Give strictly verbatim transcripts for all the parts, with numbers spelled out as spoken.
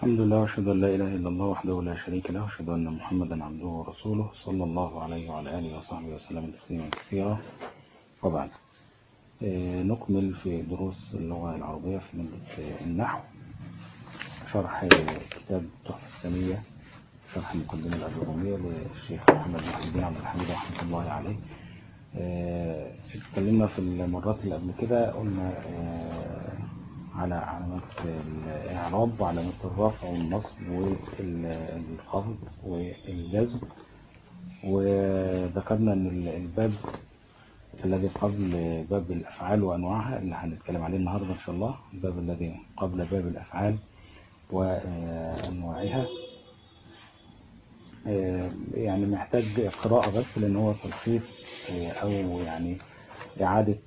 الحمد لله وأشهد أن لا إله إلا الله وحده لا شريك له وأشهد أن محمدا عبده ورسوله صلى الله عليه وعلى آله وصحبه وسلم تسليما كثيرا. وبعد نكمل في دروس اللغة العربية في مادة النحو، شرح كتاب تحفة السنية، شرح المقدمة الأجرومية للشيخ محمد محي الدين عبد الحميد رحمة الله عليه. اتكلمنا في المرات اللي قبل كده، قلنا على علامات الإعراب وعلامات الرفع والنصب والخفض والجزم، وذكرنا أن الباب الذي قبل باب الأفعال وأنواعها اللي هنتكلم عليه النهاردة إن شاء الله، الباب الذي قبل باب الأفعال وأنواعها يعني محتاج قراءة بس، لأن هو تلخيص أو يعني إعادة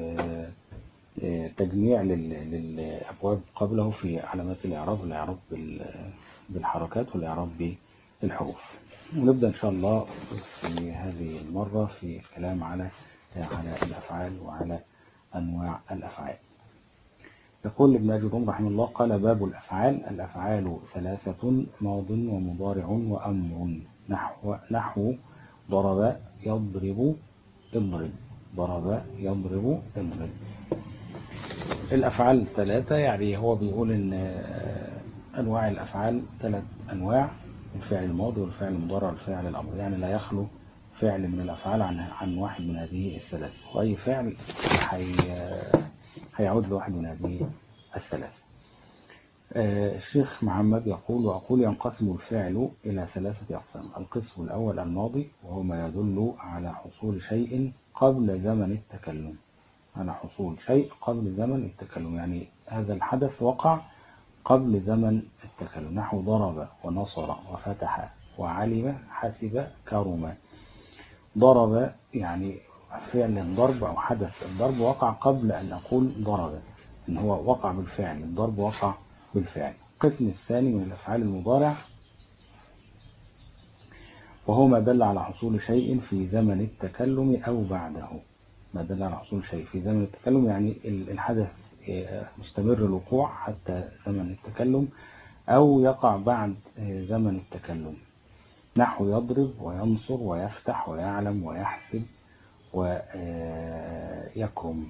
تجميع للأبواب قبله في علامات الإعراب، الإعراب بالحركات والإعراب بالحروف. ونبدأ إن شاء الله في هذه المرة في الكلام على على الأفعال وعلى أنواع الأفعال. يقول ابن أجروم رحمه الله: قال باب الأفعال: الأفعال ثلاثة: ماض ومضارع وأمر. نحو نحو ضرب يضرب اضرب، ضرب يضرب اضرب. الأفعال ثلاثة، يعني هو بيقول إن أنواع الأفعال ثلاث أنواع: الفعل الماضي والفعل المضارع والفعل الأمر، يعني لا يخلو فعل من الأفعال عن عن واحد من هذه الثلاث، وأي فعل حي هيعود لواحد من هذه الثلاث. الشيخ محمد يقول: وأقول ينقسم الفعل إلى ثلاثة أقسام. القسم الأول الماضي، وهو ما يدل على حصول شيء قبل زمن التكلم، على حصول شيء قبل زمن التكلم، يعني هذا الحدث وقع قبل زمن التكلم. نحو ضرب ونصر وفتح وعلم حسب كرم. ضرب يعني فعل الضرب أو حدث الضرب وقع قبل أن أقول ضرب، إن هو وقع بالفعل، الضرب وقع بالفعل. القسم الثاني من الأفعال المضارع، وهو ما دل على حصول شيء في زمن التكلم أو بعده. ما دل على حصول شيء في زمن التكلم، يعني الحدث مستمر الوقوع حتى زمن التكلم أو يقع بعد زمن التكلم. نحو يضرب وينصر ويفتح ويعلم ويحسب ويكرم.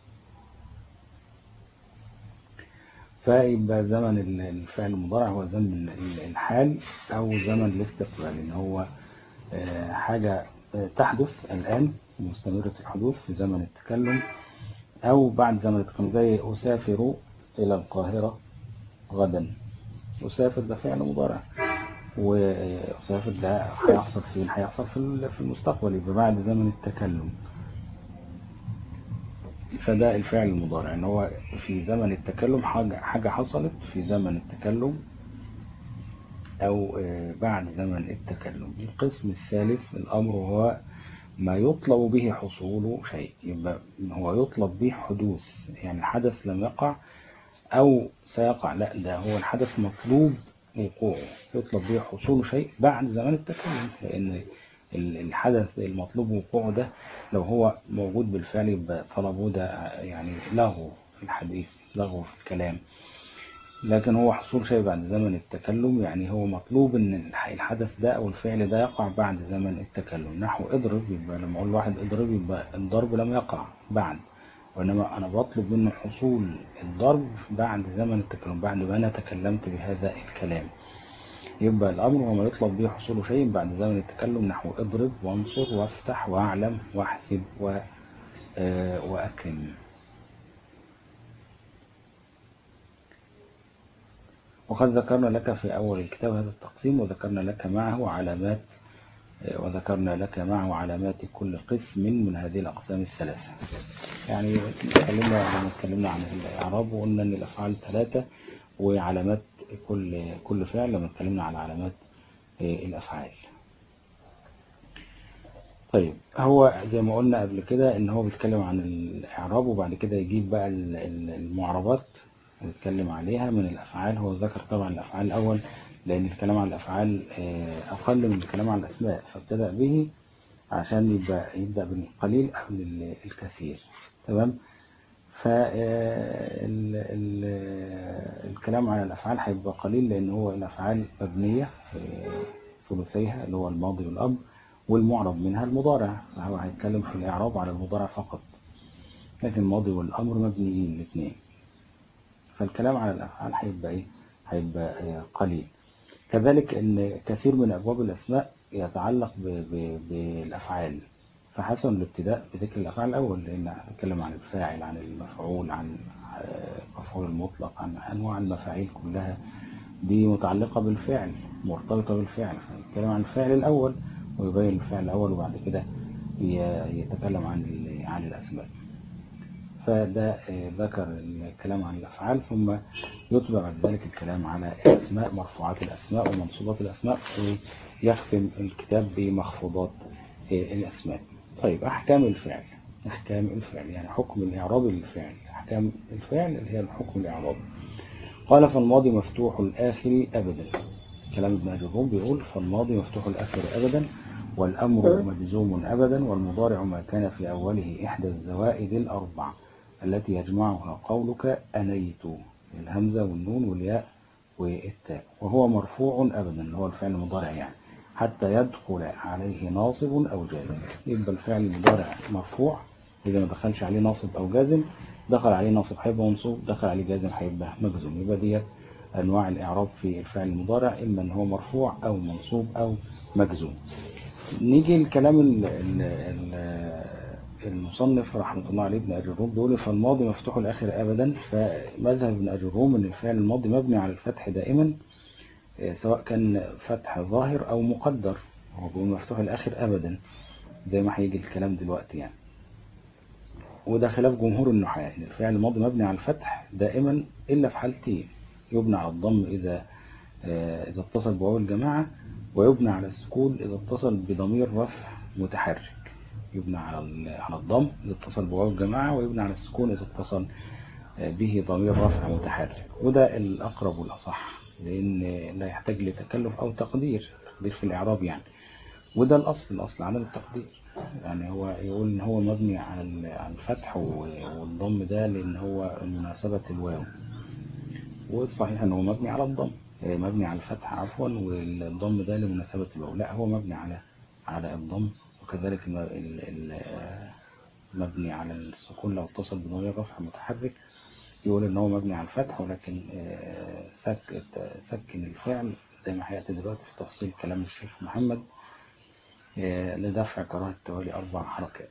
فيبقى زمن الفعل المضارع هو زمن الحال أو زمن الاستقبال، إن هو حاجة تحدث الآن مستمرة الحدوث في زمن التكلم أو بعد زمن التكلم، زي أسافر إلى القاهرة غدا. أسافر ده فعل مضارع، وأسافر ده هيحصل فين؟ هيحصل في المستقبل، يبقى بعد زمن التكلم. فده الفعل المضارع، ان هو في زمن التكلم، حاجة حاجة حصلت في زمن التكلم او بعد زمن التكلم. القسم الثالث الامر، هو ما يطلب به حصول شيء، يبقى هو يطلب به حدوث، يعني الحدث لم يقع او سيقع، لا ده هو الحدث مطلوب وقوعه، يطلب به حصول شيء بعد زمن التكلم، لان الحدث المطلوب وقوعه ده لو هو موجود بالفعل يبقى طلبه ده يعني لغو في الحديث، لغو في الكلام. لكن هو حصول شيء بعد زمن التكلم، يعني هو مطلوب ان الحدث ده او الفعل ده يقع بعد زمن التكلم. نحو اضرب، يبقى لما اقول واحد اضرب يبقى الضرب لم يقع بعد، وانما انا بطلب منه حصول الضرب بعد زمن التكلم، بعد ما انا تكلمت بهذا الكلام. يبقى الأمر هو ما يطلب به حصول شيء بعد زمن التكلم. نحو اضرب وانصر وافتح واعلم واحسب وأكرم. وقد ذكرنا لك في أول الكتاب هذا التقسيم، وذكرنا لك معه علامات وذكرنا لك معه علامات كل قسم من هذه الأقسام الثلاثة. يعني تكلمنا لما تكلمنا عن الإعراب وقلنا أن الأفعال ثلاثة، وعلامات كل كل فعل لما تكلمنا على علامات الأفعال. طيب، هو زي ما قلنا قبل كده ان هو بيتكلم عن الإعراب، وبعد كده يجيب بقى المعربات نتكلم عليها من الأفعال. هو ذكر طبعا الأفعال الأول لأن الكلام عن الأفعال أقل من الكلام عن الأسماء، فابتدأ به عشان يبقى يبدأ بالقليل قبل الكثير. تمام. فالكلام على الأفعال هيبقى قليل، لأن هو الأفعال مبنية في ثلثيها اللي هو الماضي والأمر، والمعرب منها المضارع، فهو هيتكلم في الإعراب على المضارع فقط، لكن الماضي والأمر مبنيين الاثنين. فالكلام على الأفعال هيبقى إيه؟ هيبقى قليل. كذلك أن كثير من أبواب الأسماء يتعلق بالأفعال، فحسن الابتداء بذكر الأفعال الأول، لأن هنتكلم عن الفاعل، عن المفعول، عن المفعول المطلق، عن أنواع المفاعيل كلها دي متعلقة بالفعل، مرتبطة بالفعل، فيتكلم عن الفعل الأول ويبين الفعل الأول، وبعد كده يتكلم عن عن الأسماء. فده ذكر الكلام عن الأفعال، ثم يتبع بعد ذلك الكلام على الأسماء، مرفوعات الأسماء ومنصوبات الأسماء، ويختم الكتاب بمخفوضات الأسماء. طيب، أحكام الفعل. أحكام الفعل يعني حكم الإعراب للفعل. أحكام الفعل اللي هي الحكم الإعرابي. قال: فالماضي مفتوح الآخر أبدا. كلام ابن أجروم بيقول: فالماضي مفتوح الآخر أبدا، والأمر مجزوم أبدا، والمضارع ما كان في أوله إحدى الزوائد الأربع التي يجمعها قولك أنيت، الهمزة والنون والياء والتاء، وهو مرفوع أبدا اللي هو الفعل المضارع يعني، حتى يدخل عليه ناصب أو جازم. يبقى الفعل المضارع مرفوع إذا ما دخلش عليه ناصب أو جازم، دخل عليه ناصب هيبقى منصوب، دخل عليه جازم هيبقى مجزوم. يبقى ديت أنواع الإعراب في الفعل المضارع، إما أن هو مرفوع أو منصوب أو مجزوم. نيجي الكلام ال ال المصنف رحمة الله عليه ابن أجروم بيقول: فالماضي مفتوح الآخر أبدا. فمذهب ابن أجروم أن الفعل الماضي مبني على الفتح دائما، سواء كان فتح ظاهر أو مقدر. هو بيقول مفتوح الآخر أبدا زي ما هيجي الكلام دلوقتي يعني. وده خلاف جمهور النحاة، ان الفعل الماضي مبني على الفتح دائما إلا في حالتين: يبنى على الضم إذا إذا اتصل بواو الجماعة، ويبنى على السكون إذا اتصل بضمير رفع متحرك. يبنى على على الضم إذا اتصل بواو الجماعة، ويبنى على السكون إذا اتصل به ضمير رفع متحرك. وده الأقرب والأصح، لأن لا يحتاج لتكلف أو تقدير تقدير في الإعراب يعني. وده الأصل الأصل عدم التقدير، يعني هو يقول إن هو مبني على الفتح والضم ده لأن هو مناسبة الواو، والصحيح أنه مبني على الضم، مبني على الفتح عفوا، والضم ده لمناسبة الواو. لا، هو مبني على على الضم، وكذلك مبني على السكون لو اتصل بضمير رفع متحرك. يقول ان هو مبني على الفتح، ولكن سك سكن الفعل زي ما هيأتي دلوقتي في تفصيل كلام الشيخ محمد لدفع كراهة توالي أربع حركات.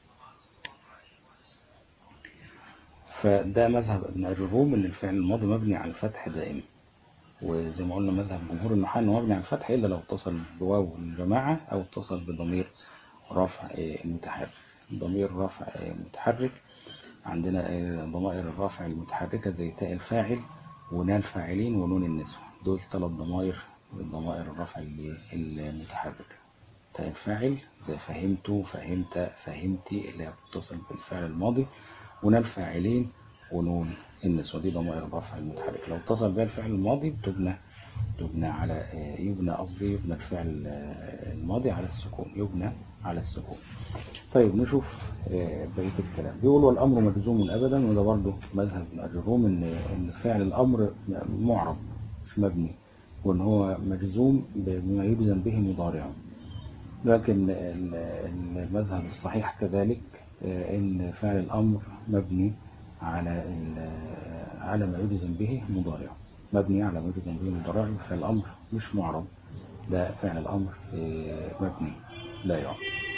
فده مذهب ابن أجروم ان الفعل الماضي مبني على الفتح دائما، وزي ما قلنا مذهب جمهور النحاة انه مبني على الفتح إلا لو اتصل بواو الجماعة أو اتصل بضمير رفع متحرك. ضمير رفع متحرك عندنا ضمائر الرفع المتحركة زي تاء الفاعل ونال الفاعلين ونون النسوة، دول ثلاث ضمائر ضمائر الرفع المتحركة. تاء الفاعل زي فهمت، فهمت، فهمتي اللي بتتصل بالفعل الماضي، ونال الفاعلين ونون النسوة دي ضمائر الرفع المتحركة. لو اتصل بها الفعل الماضي بتبنى تبنى على يبنى قصدي يبنى الفعل الماضي على السكون، يبنى على السكون. طيب نشوف بقية الكلام. بيقول: والأمر مجزوم أبدا. وده برضه مذهب ابن أجروم إن إن فعل الأمر معرب مش مبني، وإن هو مجزوم بما يجزم به مضارعه. لكن المذهب الصحيح كذلك إن فعل الأمر مبني على على ما يجزم به مضارعه، مبني على ما يجزم به مضارعه. فعل الأمر مش معرب، ده فعل الأمر مبني لا يعرب.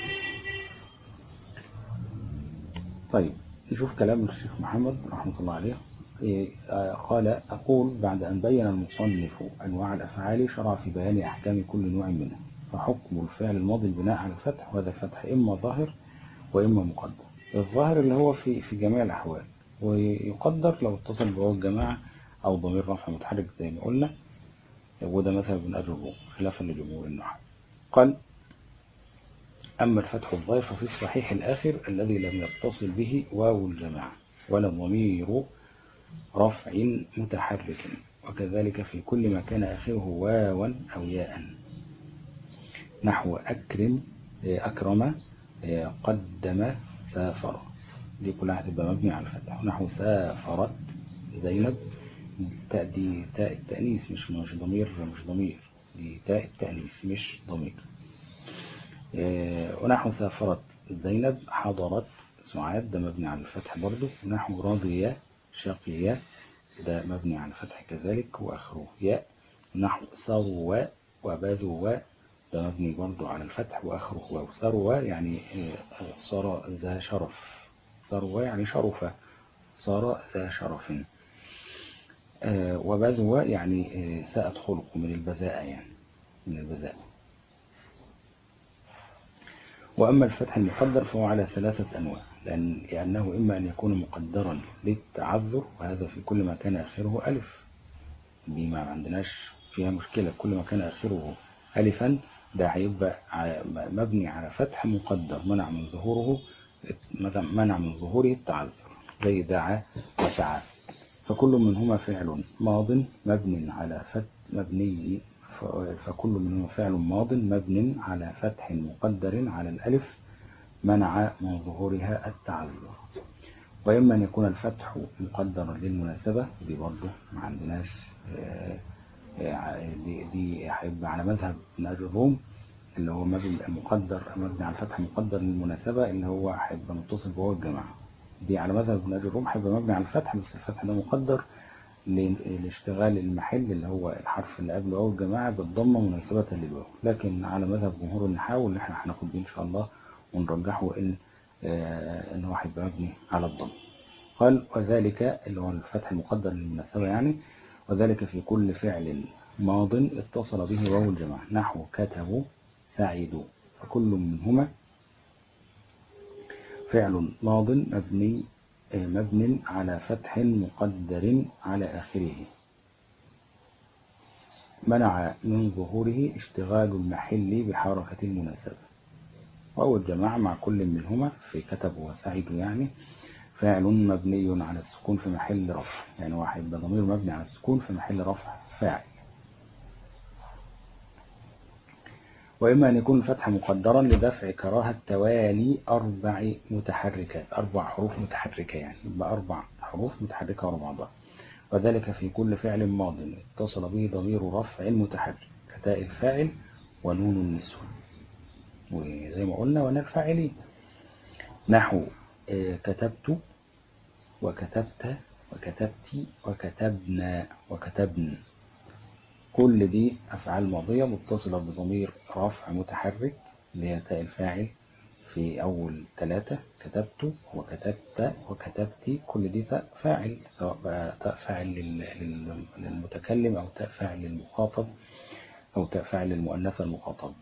طيب نشوف كلام الشيخ محمد رحمة الله عليه. قال: أقول بعد أن بين المصنف أنواع الأفعال شرع في بيان أحكام كل نوع منها. فحكم الفعل الماضي البناء على الفتح، وهذا الفتح إما ظاهر وإما مقدر. الظاهر اللي هو في في جميع الأحوال، ويقدر لو اتصل بواو الجماعة أو ضمير رفع متحرك زي ما قلنا، وده مثلا ابن أجروم خلافا لجمهور النحاة. قال: أما الفتح الظاهر ففي الصحيح الآخر الذي لم يتصل به واو الجماعة ولا ضمير رفع متحرك، وكذلك في كل ما كان آخره واوا أو ياء، نحو أكرم، أكرم، قدم، سافر. دي كلها هتبقى مبني على الفتح. نحو سافرت زينب، تاء دي تاء التأنيث، مش مش ضمير مش ضمير دي تاء التأنيث مش ضمير. ونحو سافرت زينب حضرت سعاد، ده مبني على الفتح برضو. ونحو راضية شقية، ده مبني على الفتح كذلك وآخره ياء. نحو ثروة وبذوة، ده مبني برضو على الفتح وآخره واو. ثروة يعني صار ذا شرف، ثروة يعني شرفة، صار ذا شرف. وبذوة يعني ساءت خلقه، من البذاءة يعني من البذاءة. وأما الفتح المقدر فهو على ثلاثة أنواع، لأن لأنه إما أن يكون مقدرا للتعذر، وهذا في كل ما كان آخره ألف، دي ما عندناش فيها مشكلة، كل ما كان آخره ألفا ده هيبقى مبني على فتح مقدر منع من ظهوره منع من ظهوره التعذر، زي دعا وسعى. فكل منهما فعل ماض مبني على فتح مبني فكل منهما فعل ماض مبني على فتح مقدر على الألف منع من ظهورها التعذر. وإما أن يكون الفتح مقدرا للمناسبة، دي برضه ما عندناش، دي دي هيبقى على مذهب ابن أبي الروم اللي هو مبني مقدر مبني على الفتح مقدر للمناسبة، اللي هو هيبقى متصل بواو الجماعة. دي على مذهب ابن أبي الروم هيبقى مبني على الفتح، بس الفتح ده مقدر لاشتغال المحل اللي هو الحرف اللي قبله واو الجماعة بالضمة مناسبة للواو. لكن على مذهب جمهور النحاة اللي احنا هناخد بيه إن شاء الله ونرجحه إن آه إن هو هيبقى مبني على الضم. قال وذلك اللي هو الفتح المقدر للمناسبة يعني، وذلك في كل فعل ماض اتصل به واو الجماعة. نحو كتبوا سعيدوا، فكل منهما فعل ماض مبني مبني على فتح مقدر على آخره منع من ظهوره اشتغال المحل بحركة المناسبة. واو الجماعة مع كل منهما في كتبوا وسعيدوا يعني فاعل مبني على السكون في محل رفع، يعني واحد ضمير مبني على السكون في محل رفع فاعل. وإما أن يكون الفتح مقدرا لدفع كراهة توالي أربع متحركات، أربع حروف متحركة يعني يبقى أربع حروف متحركة ورا بعضها. وذلك في كل فعل ماض اتصل به ضمير رفع متحرك كتاء الفاعل ونون النسوة، وزي ما قلنا ونال الفاعلين. نحو كتبت وكتبت وكتبت وكتبنا وكتبن، كل دي أفعال ماضية متصلة بضمير رفع متحرك اللي هي تاء الفاعل في أول ثلاثة، كتبت وكتبت وكتبت، كل دي تاء فاعل، سواء بقى تاء فاعل للمتكلم أو تاء فاعل للمخاطب أو تاء فاعل للمؤنثة المخاطب.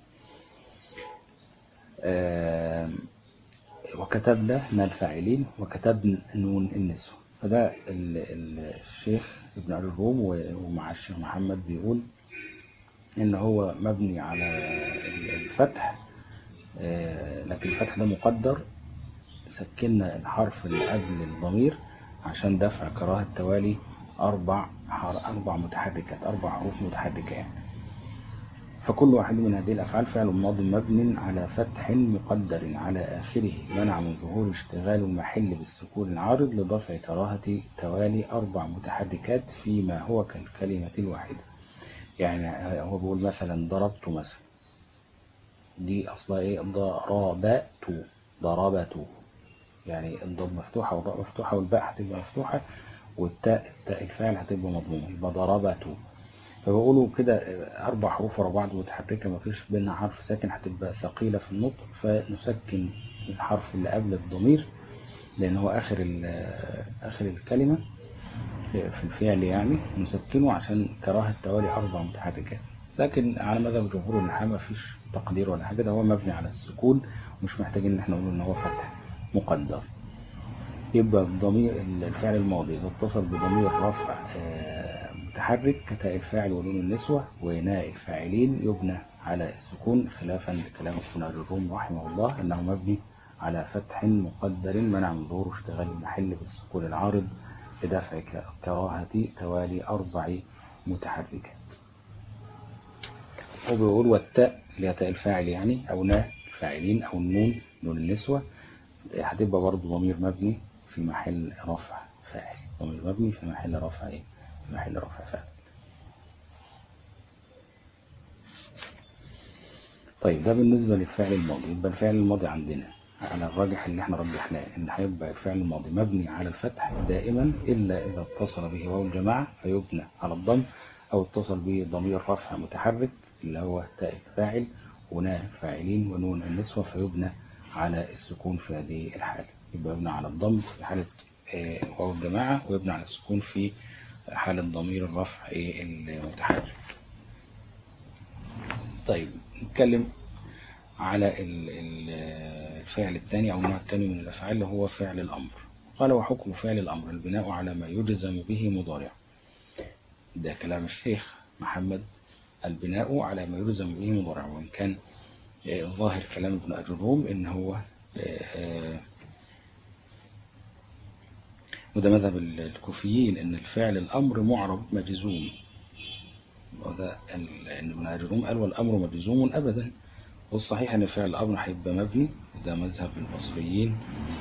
وكتبنا من الفاعلين وكتبن نون النسوة. فده الشيخ ابن أبي الروم ومع الشيخ محمد بيقول إن هو مبني على الفتح، لكن الفتح ده مقدر، سكننا الحرف اللي قبل الضمير عشان دفع كراهة توالي أربع أربع متحركات، أربع حروف متحركة يعني. فكل واحد من هذه الأفعال فعل ماض مبني على فتح مقدر على آخره منع من ظهور اشتغال المحل بالسكون العارض لدفع كراهة توالي أربع متحركات فيما هو كالكلمة الواحدة. يعني هو بيقول مثلا ضربت مثلا، دي أصلا إيه؟ ضربت ضربت، يعني الضاد مفتوحة والراء مفتوحة والباء هتبقى مفتوحة والتاء التاء الفاعل هتبقى مضمومة، يبقى ضربت. فبقولوا كده أربع حروف ورا بعض متحركة ما فيش بينها حرف ساكن، هتبقى ثقيلة في النطق، فنسكن الحرف اللي قبل الضمير لأن هو آخر آخر الكلمة في الفعل يعني، نسكنه عشان كراهة توالي أربع متحركات. لكن على مذهب جمهور النحاة ما فيش تقدير ولا حاجة، ده هو مبني على السكون ومش محتاجين ان احنا نقول ان هو فتح مقدر. يبقى الضمير الفعل الماضي إذا اتصل بضمير رفع متحرك كتاء الفاعل ونون النسوة وناء الفاعلين يبنى على السكون، خلافا لكلام ابن أبي الروم رحمه الله أنه مبني على فتح مقدر منع من ظهور اشتغال المحل بالسكون العارض لدفع كراهة توالي أربع متحركات. وبيقول والتاء اللي هي تاء الفاعل يعني أو ناء الفاعلين أو النون نون النسوة هتبقى برضه ضمير مبني في محل رفع فاعل. ضمير مبني في محل رفع ايه؟ في محل رفع فاعل. طيب ده بالنسبة للفعل الماضي. يبقى الفعل الماضي عندنا على الراجح اللي احنا رجحناه ان هيبقى الفعل الماضي مبني على الفتح دائما إلا إذا اتصل به واو الجماعة فيبنى على الضم، أو اتصل به ضمير رفع متحرك اللي هو تاء الفاعل وناء فاعلين ونون النسوة فيبنى على السكون في هذه الحالة. يبقى يبنى على الضم في حالة واو الجماعة، ويبنى على السكون في حالة ضمير الرفع المتحرك. طيب نتكلم على الفعل الثاني أو النوع الثاني من الأفعال اللي هو فعل الأمر. قال وحكم فعل الأمر البناء على ما يجزم به مضارع. ده كلام الشيخ محمد، البناء على ما يجزم به مضارع. وإن كان ظاهر كلام ابن أجروم إن هو وده مذهب الكوفيين إن الفعل الأمر معرب مجزوم، وده إن ابن أجروم قال والأمر مجزوم أبدا، والصحيح أن فعل الأمر هيبقى مبني، ده مذهب البصريين،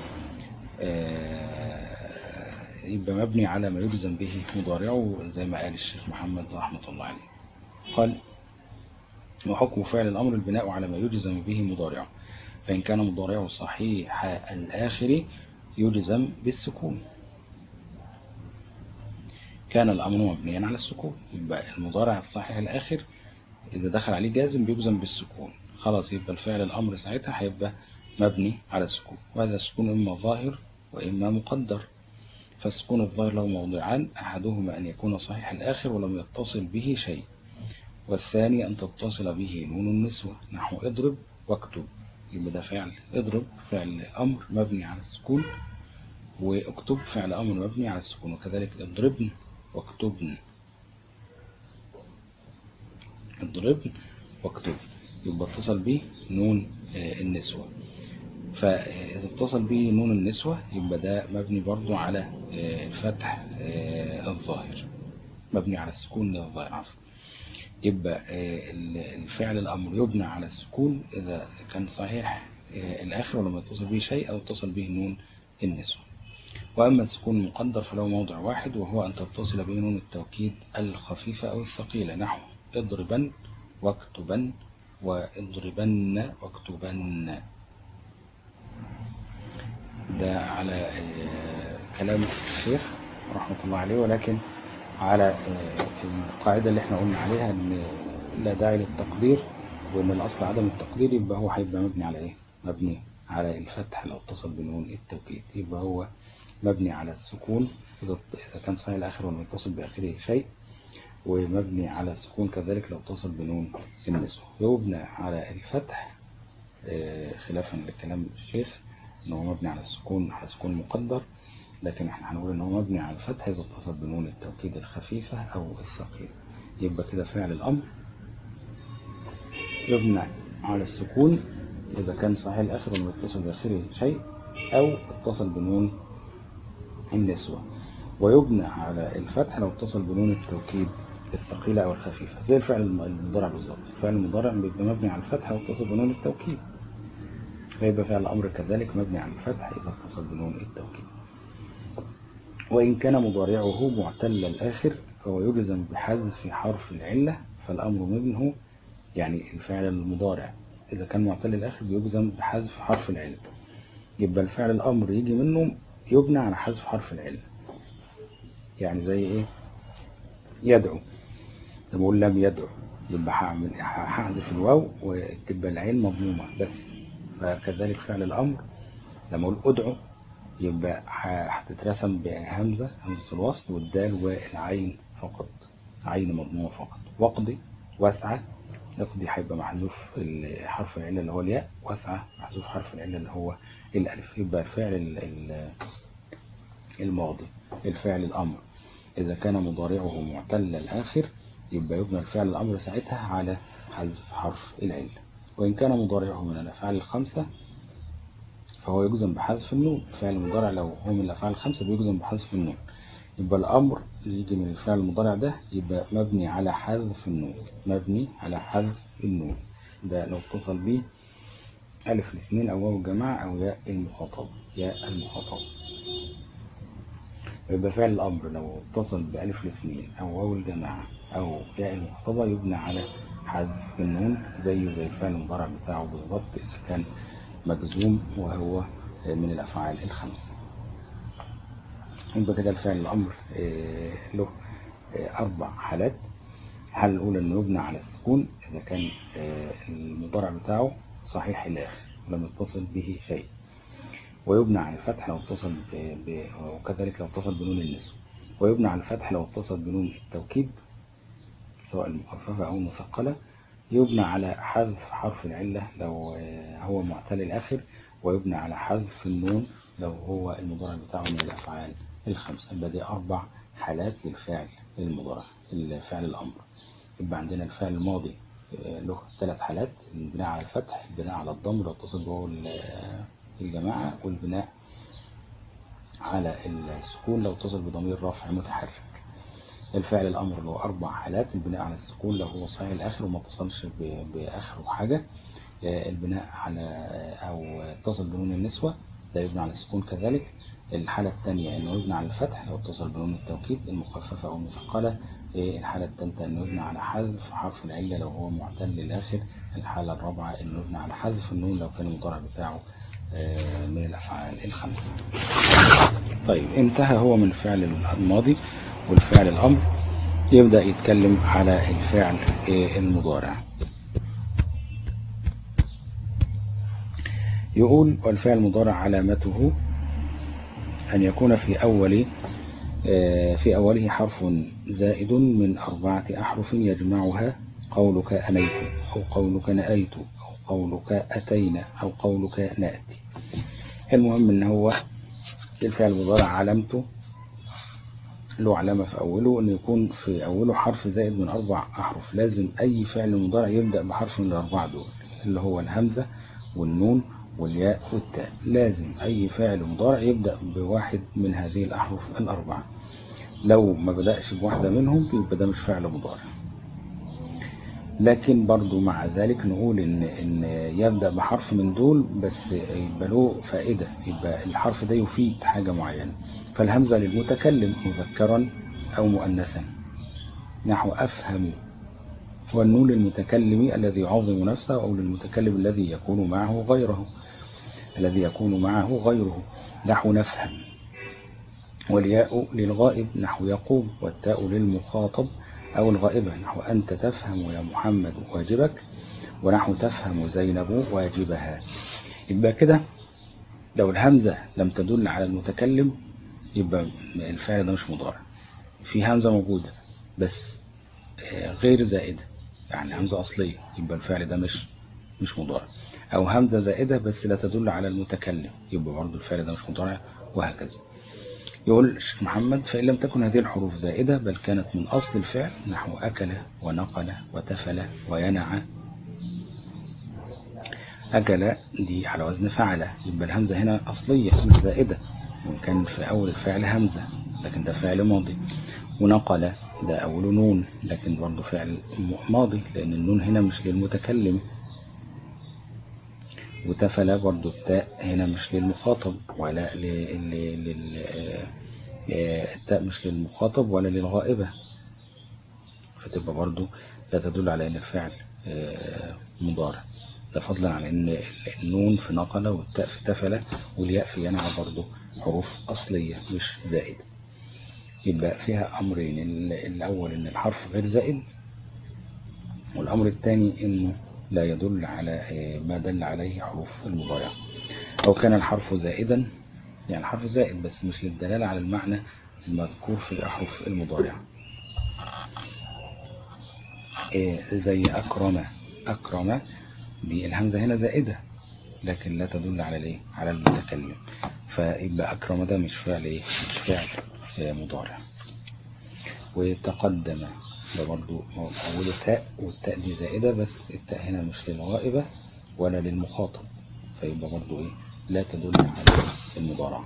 يبقى مبني على ما يجزم به مضارعه زي ما قال الشيخ محمد رحمة الله عليه. قال وحكم فعل الأمر البناء على ما يجزم به مضارعه، فإن كان مضارعه صحيح الآخر يجزم بالسكون، كان الأمر مبنيا على السكون. يبقى المضارع الصحيح الآخر إذا دخل عليه جازم بيجزم بالسكون، خلاص يبقى الفعل الأمر ساعتها هيبقى مبني على السكون، وهذا السكون إما ظاهر وإما مقدر. فالسكون الظاهر له موضعان، أحدهما أن يكون صحيح الآخر ولم يتصل به شيء، والثاني أن تتصل به نون النسوة نحو اضرب واكتب. يبقى ده فعل اضرب فعل أمر مبني على السكون، واكتب فعل أمر مبني على السكون، وكذلك اضربن واكتبن. اضربن واكتب يبقى اتصل به نون النسوة، فإذا اتصل به نون النسوة يبقى ده مبني برضو على الفتح الظاهر، مبني على السكون الظاهر عفوا. يبقى الفعل الأمر يبنى على السكون إذا كان صحيح الآخر ولم يتصل به شيء أو اتصل به نون النسوة. وأما السكون المقدر فله موضع واحد، وهو أن تتصل به نون التوكيد الخفيفة أو الثقيلة نحو اضربن واكتبن واضربن واكتبن. ده على كلام الشيخ رحمة الله عليه، ولكن على القاعدة اللي احنا قلنا عليها ان لا داعي للتقدير، وان الاصل عدم التقدير، يبقى هو هيبقى مبني على ايه؟ مبني على الفتح لو اتصل بنون التوكيد. يبقى هو مبني على السكون اذا كان صحيح الاخر ولم يتصل باخره شيء، ومبني على السكون كذلك لو اتصل بنون النسوة. يبنى على الفتح خلافا لكلام الشيخ ان هو مبني على السكون على سكون مقدر، لكن احنا هنقول ان هو مبني على الفتح اذا اتصل بنون التوكيد الخفيفة او الثقيلة. يبقى كده فعل الامر يبنى على السكون اذا كان صحيح الاخر ولم يتصل باخره شيء او اتصل بنون النسوة، ويبنى على الفتح لو اتصل بنون التوكيد الثقيلة او الخفيفة، زي الفعل المضارع بالظبط. الفعل المضارع بيبقى مبني على الفتح لو اتصل بنون التوكيد، فيبقى فعل الامر كذلك مبني على الفتح اذا اتصل بنون التوكيد. وإن كان مضارعه معتل الآخر فهو يجزم بحذف حرف العلة، فالأمر منه يعني الفعل المضارع إذا كان معتل الآخر بيجزم بحذف حرف العلة، يبقى الفعل الأمر يجي منه يبنى على حذف حرف العلة. يعني زي إيه؟ يدعو، لما أقول لم يدعو يبقى هحذف الواو وتبقى العين مضمومة بس. فكذلك فعل الأمر لما أقول أدعو يبقى هتترسم بهمزة همزة الوصل والدال والعين فقط، عين مضمومة فقط. واقضي واسعة، اقضي هيبقى محذوف حرف العلة اللي هو الياء، واسعة محذوف حرف العلة اللي هو الألف. يبقى الفعل الماضي الفعل الأمر إذا كان مضارعه معتل الآخر يبقى يبنى الفعل الأمر ساعتها على حذف حرف العلة. وإن كان مضارعه من الأفعال الخمسة فهو يجزم بحذف النون. الفعل المضارع لو هو من الأفعال الخمسة بيجزم بحذف النون، يبقى الأمر اللي يجي من الفعل المضارع ده يبقى مبني على حذف النون، مبني على حذف النون. ده لو اتصل به ألف الاثنين أو واو الجماعة أو ياء المخاطب، ياء المخاطب. ويبقى فعل الأمر لو اتصل بألف الاثنين أو واو الجماعة أو ياء المقتضى يبنى على حذف النون زيه زي الفعل المضارع بتاعه بالظبط إذا كان مجزوم وهو من الأفعال الخمسة. يبقى كده الفعل الأمر له أربع حالات. الحالة الأولى إنه يبنى على السكون إذا كان المضارع بتاعه صحيح الآخر ولم يتصل به شيء، ويبنى على الفتح لو اتصل ب... وكذلك لو اتصل بنون النسوة، ويبنى على الفتح لو اتصل بنون التوكيد سواء المخففة أو المثقلة، يبنى على حذف حرف العلة لو هو معتل الآخر، ويبنى على حذف النون لو هو المضارع بتاعه من الأفعال الخمسة. يبقى دي أربع حالات للفعل المضارع الفعل الأمر. يبقى عندنا الفعل الماضي له ثلاث حالات: البناء على الفتح، البناء على الضم لو اتصل به الجماعة، والبناء على السكون لو اتصل بضمير رافع متحرك. الفعل الأمر له أربع حالات: البناء على السكون لو هو صحيح الآخر وما اتصلش بآخره حاجة، البناء على أو اتصل بنون النسوة لا يبنى على السكون كذلك. الحالة الثانية إنه يبنى على الفتح لو اتصل بنون التوكيد المخففة أو المثقلة. الحالة الثالثة إنه يبنى على حذف حرف العلة لو هو معتل للآخر. الحالة الرابعة إنه يبنى على حذف النون لو كان المضارع بتاعه من الأفعال الخمسة. طيب انتهى هو من الفعل الماضي والفعل الأمر، يبدأ يتكلم على الفعل المضارع. يقول: والفعل المضارع علامته أن يكون في أول في أوله حرف زائد من أربعة أحرف يجمعها قولك أنيت أو قولك نأيت أو قولك أتينا أو قولك نأتي. المهم أن هو الفعل المضارع علامته له علامة في أوله أن يكون في أوله حرف زائد من أربع أحرف. لازم أي فعل مضارع يبدأ بحرف من الأربعة دول اللي هو الهمزة والنون والياء والتاء. لازم أي فعل مضارع يبدأ بواحد من هذه الأحرف الأربعة. لو ما بدأش بواحدة منهم يبقى ده مش فعل مضارع. لكن برضو مع ذلك نقول إن, إن يبدأ بحرف من دول بس يبقى له فائدة، يبقى الحرف ده يفيد حاجة معينة. فالهمزة للمتكلم مذكرا أو مؤنثا نحو أفهم، والنون للمتكلم الذي يعظم نفسه أو للمتكلم الذي يكون معه غيره الذي يكون معه غيره نحو نفهم. والياء للغائب نحو يقوم، والتاء للمخاطب أو الغائبة نحو أنت تفهم يا محمد واجبك، ونحو تفهم زينب واجبها. يبقى كده لو الهمزة لم تدل على المتكلم يبقى الفعل ده مش مضارع. في همزة موجودة بس غير زائدة، يعني همزة أصلية، يبقى الفعل ده مش مش مضارع. أو همزة زائدة بس لا تدل على المتكلم يبقى برضه الفعل ده مش مضارع، وهكذا. يقول الشيخ محمد: فإن لم تكن هذه الحروف زائدة بل كانت من أصل الفعل نحو أكل ونقل وتفل وينع. أكل دي على وزن فعل، يبقى الهمزة هنا أصلية مش زائدة، وإن كان في أول الفعل همزة لكن ده فعل ماضي. ونقل ده أول نون لكن برضه فعل ماضي لأن النون هنا مش للمتكلم. وتفل برضه التاء هنا مش للمخاطب ولا لل التاء مش للمخاطب ولا للغائبة، فتبقى برضه لا تدل على أن الفعل مضارع. ده فضلا عن أن النون في نقل والتاء في تفل والياء في ينع برضه حروف أصلية مش زائدة. يبقى فيها أمرين: الأول أن الحرف غير زائد، والأمر الثاني أنه لا يدل على ما دل عليه حروف المضارع. أو كان الحرف زائدا، يعني الحرف زائد بس مش للدلالة على المعنى المذكور في أحرف المضارع، زي أكرم. أكرم دي الهمزة هنا زائدة لكن لا تدل على الايه على المتكلم، فيبقى أكرم ده مش فعل مش فعل مضارع. وتقدم ده برضو أوله تاء والتاء دي زائدة بس التاء هنا مش للغائبة ولا للمخاطب، فيبقى برضو إيه لا تدل على المضارع.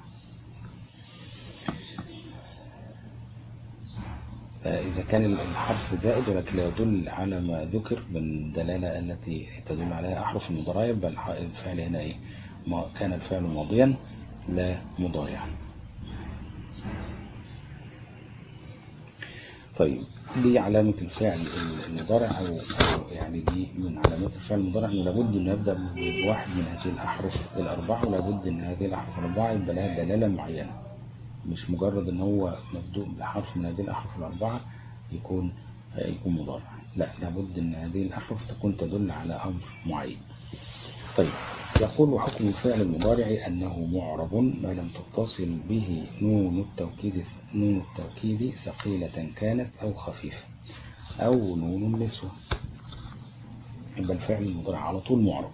إذا كان الحرف زائد ولكن لا يدل على ما ذكر من الدلالة التي تدل عليها أحرف المضارع يبقى الفعل هنا إيه ما كان الفعل ماضيا لا مضارعا. طيب دي علامة الفعل المضارع، أو يعني دي من علامات الفعل المضارع إنه لابد أن يبدأ بواحد من هذه الأحرف الأربعة، ولابد أن هذه الأحرف الأربعة يبقى لها دلالة معينة، مش مجرد أن هو مبدوء بحرف من هذه الأحرف الأربعة يكون يكون مضارع، لا، لابد أن هذه الأحرف تكون تدل على أمر معين. طيب يقول حكم الفعل المضارع أنه معرب ما لم تتصل به نون التوكيد نون التوكيد ثقيلة كانت أو خفيفة أو نون النسوة. يبقى الفعل المضارع على طول معرب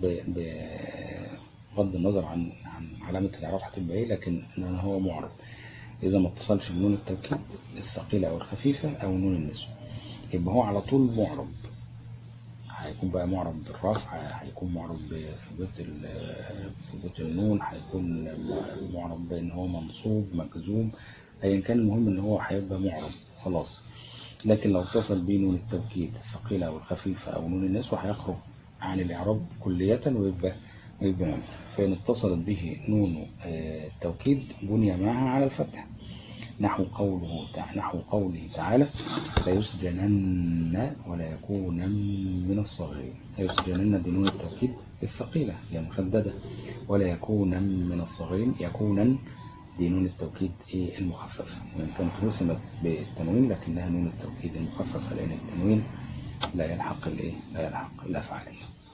بغض النظر عن عن علامة الإعراب هتبقى إيه، لكن إن هو معرب إذا ما اتصلش بنون التوكيد الثقيلة أو الخفيفة أو نون النسوة، يبقى هو على طول معرب. هيكون بقى معرب بالرفع، هيكون معرب بثبوت ثبوت النون، هيكون معرب بان هو منصوب مجزوم، ايا كان، المهم ان هو هيبقى معرب خلاص. لكن لو اتصل به نون التوكيد الثقيلة او الخفيفة او نون النسوة هيخرج عن الاعراب كلية ويبقى ويبقى مبني. فان اتصلت به نون التوكيد بني معها على الفتح، نحو قوله نحو قوله تعالى ليسجنن ولا يكون من الصاغرين. ليسجنن دي نون التوكيد الثقيلة هي مشددة، ولا يكون من الصاغرين يكونا دي نون التوكيد المخففة، وإن كانت رسمت بالتنوين لكنها نون التوكيد المخففة، لأن التنوين لا يلحق الايه لا يلحق الأفعال.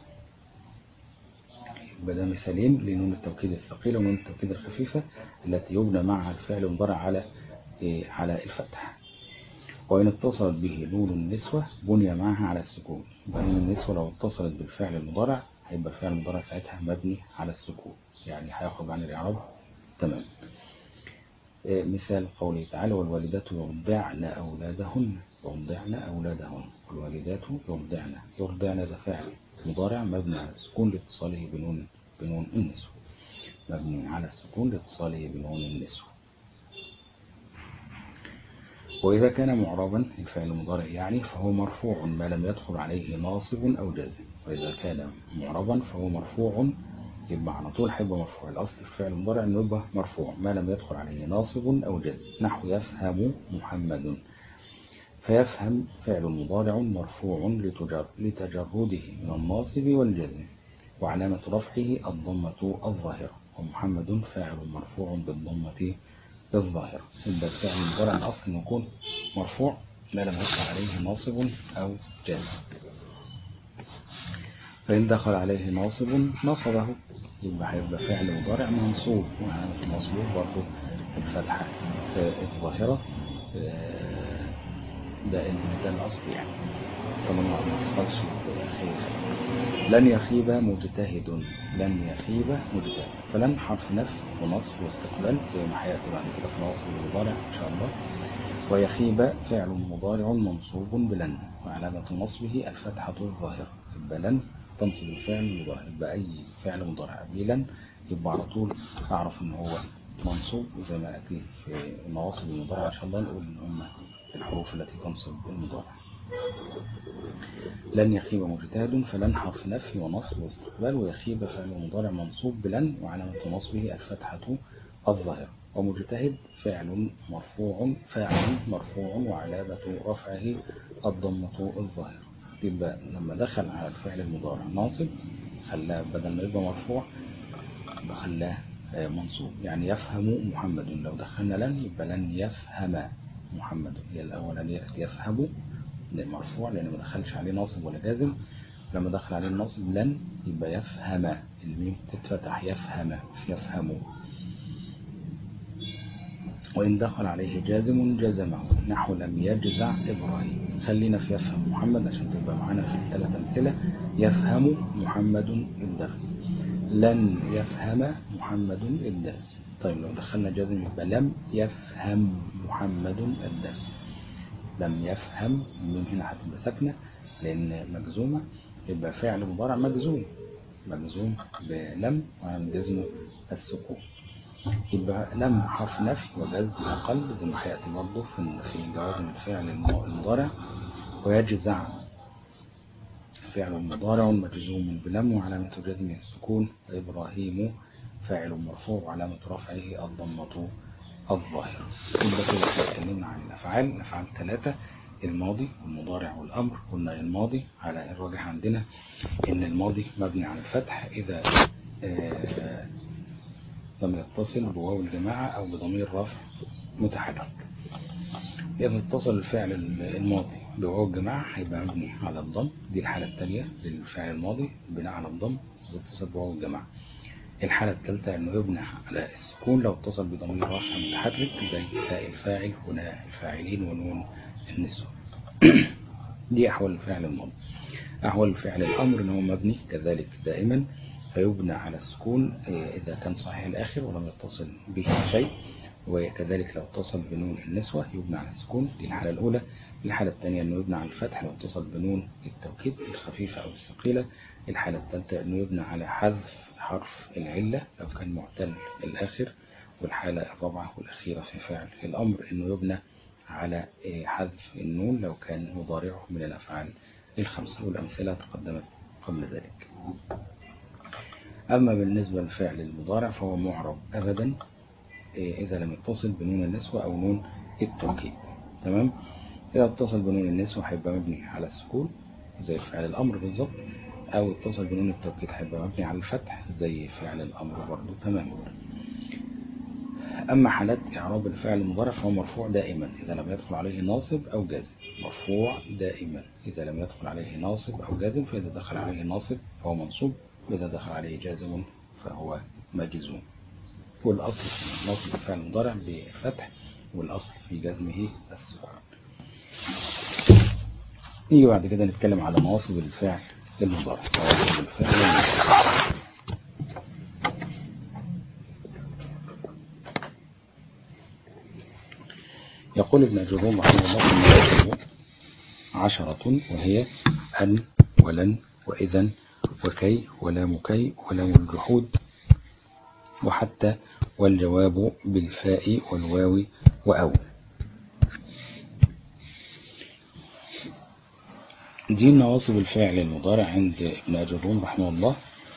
بدأ مثالين لنون التوكيد الثقيلة ونون التوكيد الخفيفة التي يبنى معها الفعل المضارع على على الفتح. وإن اتصلت به نون النسوة بني معها على السكون. يبقى نون النسوة لو اتصلت بالفعل المضارع هيبقى الفعل المضارع ساعتها مبني على السكون، يعني هيخرج عن الإعراب تمام. مثال قوله تعالى والوالدات يرضعن أولادهن يرضعن أولادهن والوالدات يرضعن. يرضعن ده فعل مضارع مبني على السكون لاتصاله بنون بنون النسوة، مبني على السكون لاتصاله بنون النسوة. وإذا كان معربا الفعل المضارع يعني فهو مرفوع ما لم يدخل عليه ناصب أو جازم. وإذا كان معربا فهو مرفوع، يبقى على طول هيبقى مرفوع. الأصل في الفعل المضارع إنه يبقى مرفوع ما لم يدخل عليه ناصب أو جازم، نحو يفهم محمد. فيفهم فعل مضارع مرفوع لتجرده من الناصب والجازم، وعلامة رفعه الضمة الظاهرة، ومحمد فاعل مرفوع بالضمة الظاهرة. يبقى الفعل المضارع الأصل إنه يكون مرفوع ما لم يدخل عليه ناصب أو جازم. فإن دخل عليه ناصب نصبه، يبقى هيبقى فعل مضارع منصوب، وعلامة نصبه برضه الفتحة الظاهرة. ده ده الأصل يعني، طبعا ما تصلش خير. لن يخيب مجتهد. لن يخيب مجتهد. فلن حرف نفي ونصب واستقبال زي ما هيأتي بعد كده في نصب المضارع إن شاء الله. ويخيب فعل مضارع منصوب بلن، وعلامة نصبه الفتحة الظاهرة. يبقى لن تنصب الفعل المضارع، يبقى أي فعل مضارع قبل لن يبقى على طول أعرف إن هو منصوب، زي ما أتي في نواصب المضارع إن شاء الله نقول إن هم الحروف التي تنصب المضارع. لن يخيب مجتهد. فلن حرف نفي ونصب واستقبال، ويخيب فعل مضارع منصوب بلن، وعلامة نصبه الفتحة الظاهرة. ومجتهد فعل مرفوع فاعل مرفوع وعلامة رفعه الضمة الظاهرة. يبقى لما دخل على الفعل المضارع ناصب خلاه بدل ما يبقى مرفوع خلاه منصوب، يعني يفهم محمد. لو دخلنا لن يبقى لن يفهم محمد. هي الأولانية يفهم مرفوع لأنه ما دخلش عليه ناصب ولا جازم، لما دخل عليه الناصب لن يبقى يفهم، الميم تتفتح يفهم مش يفهموا. وإن دخل عليه جازم جزمه، نحو لم يجزع إبراهيم. خلينا في يفهم محمد عشان تبقى معانا في الثلاث أمثلة. يفهم محمد الدرس، لن يفهم محمد الدرس. طيب لو دخلنا جازم يبقى لم يفهم محمد الدرس. لم يفهم، من هنا هتبقى ساكنة لأن مجزومة، يبقى فعل مضارع مجزوم مجزوم بلم وعن جزمه السكون. يبقى لم حرف نفي وجزم أقل زي ما هيأتي برضه في جوازم الفعل المضارع. ويجزع فعل مضارع مجزوم بلم وعلامة جزمه السكون. وإبراهيم فاعل مرفوع وعلامة رفعه الضمة الظاهرة. يبقى كده احنا اتكلمنا عن الأفعال. الأفعال ثلاثة: الماضي والمضارع والأمر. قلنا الماضي على الراجح عندنا إن الماضي مبني على الفتح إذا آه لم يتصل بواو الجماعة أو بضمير رفع متحرك. إذا اتصل الفعل الماضي بواو الجماعة هيبقى مبني على الضم، دي الحالة الثانية للفعل الماضي، بناء على الضم إذا اتصل بواو الجماعة. الحالة الثالثة إنه يبنى على السكون لو اتصل بضمير رفع متحرك زي تاء الفاعل وناء الفاعلين ونون النسوة. دي أحوال الفعل الماضي. أحوال الفعل الأمر إنه مبني كذلك دائما، فيبنى على السكون إذا كان صحيح الآخر ولم يتصل به شيء، وكذلك لو اتصل بنون النسوة يبنى على السكون، دي الحالة الأولى. الحالة الثانية أنه يبنى على الفتح لو اتصل بنون التوكيد الخفيفة أو الثقيلة. الحالة الثالثة أنه يبنى على حذف حرف العلة لو كان معتل الآخر. والحالة الرابعة والأخيرة في فعل الأمر أنه يبنى على حذف النون لو كان مضارعه من الأفعال الخمسة، والأمثلة تقدمت قبل ذلك. أما بالنسبة للفعل المضارع فهو معرب أبدا إذا لم يتصل بنون النسوة أو نون التوكيد. تمام. إذا اتصل بنون النسوة هيبقى مبني على السكون زي فعل الأمر بالظبط، أو اتصل بنون التوكيد هيبقى مبني على الفتح زي فعل الأمر برضه. تمام. أما حالات إعراب الفعل المضارع فهو مرفوع دائما إذا لم يدخل عليه ناصب أو جازم. مرفوع دائما إذا لم يدخل عليه ناصب أو جازم، فإذا دخل عليه ناصب فهو منصوب، وإذا دخل عليه جازم فهو مجزوم. والأصل في نصب الفعل المضارع بالفتح، والأصل في جزمه السكون. نيجي بعد كده نتكلم على نواصب الفعل المضارع. نواصب الفعل المضارع يقول ابن جروم رحمه الله النواصب عشرة، وهي أن ولن وإذن وكي ولام كي ولام الجحود وحتى والجواب بالفاء والواو وأو. دي نواصب الفعل المضارع عند ابن أجروم رحمه الله.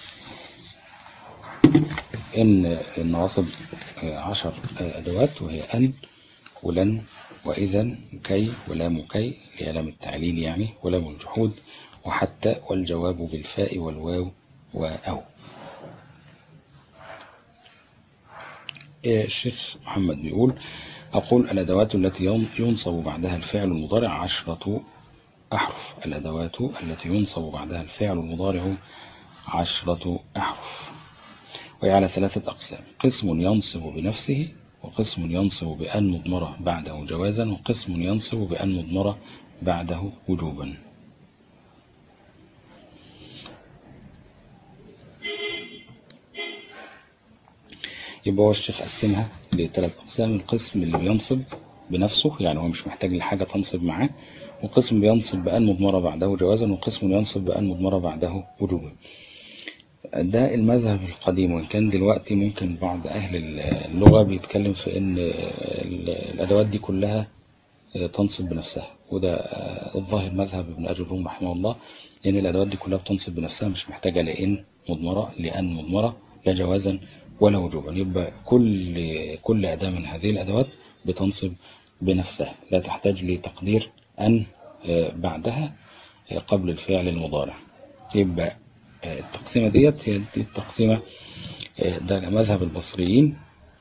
إن النواصب عشر أدوات، وهي أن ولن وإذن كي ولام كي لعلام التعليل يعني، ولام الجحود وحتى والجواب بالفاء والواو وأو. الشيخ محمد بيقول: أقول الأدوات التي ينصب بعدها الفعل المضارع عشرة أحرف. الأدوات التي ينصب بعدها الفعل المضارع عشرة أحرف، وهي على ثلاثة أقسام: قسم ينصب بنفسه، وقسم ينصب بأن مضمرة بعده جوازا، وقسم ينصب بأن مضمرة بعده وجوبا. يبقى هو الشيخ قسمها لثلاث أقسام: القسم اللي بينصب بنفسه يعني هو مش محتاج لحاجة تنصب معاه، وقسم بينصب بأن مضمرة بعده جوازا، وقسم ينصب بأن مضمرة بعده وجوبا. ده المذهب القديم، وإن كان دلوقتي ممكن بعض أهل اللغة بيتكلم في أن الأدوات دي كلها تنصب بنفسها، وده الظاهر مذهب ابن أجروم رحمه الله، لأن الأدوات دي كلها بتنصب بنفسها، مش محتاجة لأن مضمرة لأن مضمرة لا جوازا ولا وجوبا. يبقى كل كل أداة من هذه الأدوات بتنصب بنفسها، لا تحتاج لتقدير أن بعدها قبل الفعل المضارع. يبقى التقسيمة ديت هي التقسيمة ده مذهب البصريين،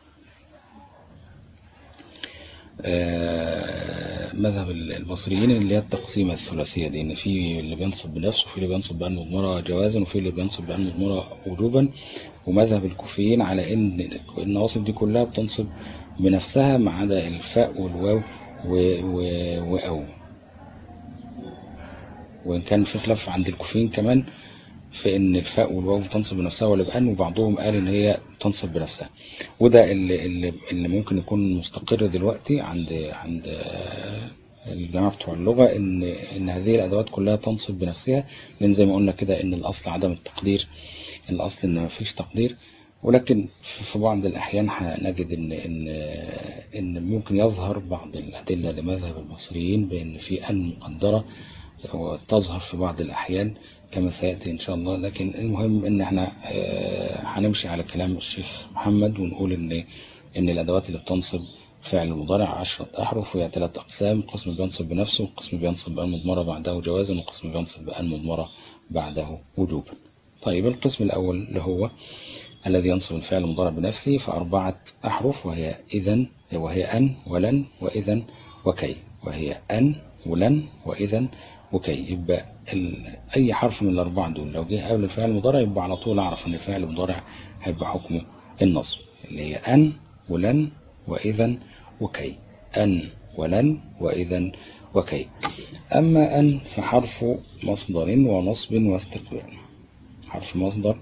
مذهب البصريين اللي هي التقسيمة الثلاثية دي، ان في اللي بينصب بنفسه، وفي اللي بينصب بأن مضمرة جوازا، وفي اللي بينصب بأن مضمرة وجوبا. ومذهب الكوفيين على ان النواصب دي كلها بتنصب بنفسها ما عدا الفاء والواو وأو، وإن كان في خلاف عند الكوفيين كمان في ان الفاء والواو تنصب بنفسها ولا بأن، وبعضهم قال ان هي تنصب بنفسها. وده اللي, اللي, اللي ممكن يكون مستقر دلوقتي عند عند الجماعة بتوع اللغة، ان ان هذه الادوات كلها تنصب بنفسها، لان زي ما قلنا كده ان الاصل عدم التقدير، الاصل ان ما فيش تقدير. ولكن في بعض الاحيان هنجد ان ان ان ممكن يظهر بعض الادله لمذهب البصريين بان في ان مقدره وتظهر في بعض الأحيان كما سيأتي إن شاء الله. لكن المهم إن احنا هنمشي على كلام الشيخ محمد ونقول إن إن الأدوات اللي بتنصب فعل المضارع عشرة أحرف وهي ثلاث أقسام. القسم بينصب بنفسه، والقسم بينصب بأن مضمرة بعده جوازا، والقسم بينصب بأن مضمرة بعده وجوبا. طيب القسم الأول اللي هو الذي ينصب الفعل المضارع بنفسه فأربعة أحرف، وهي إذن وهي أن ولن وإذن وكي، وهي أن ولن وإذن وكي. يبقى أي حرف من الأربعة دول لو جه قبل الفعل المضارع يبقى على طول أعرف أن الفعل المضارع هيبقى حكمه النصب، اللي هي أن ولن وإذن وكي. أن ولن وإذن وكي. أما أن فحرف مصدر ونصب واستقبال. حرف مصدر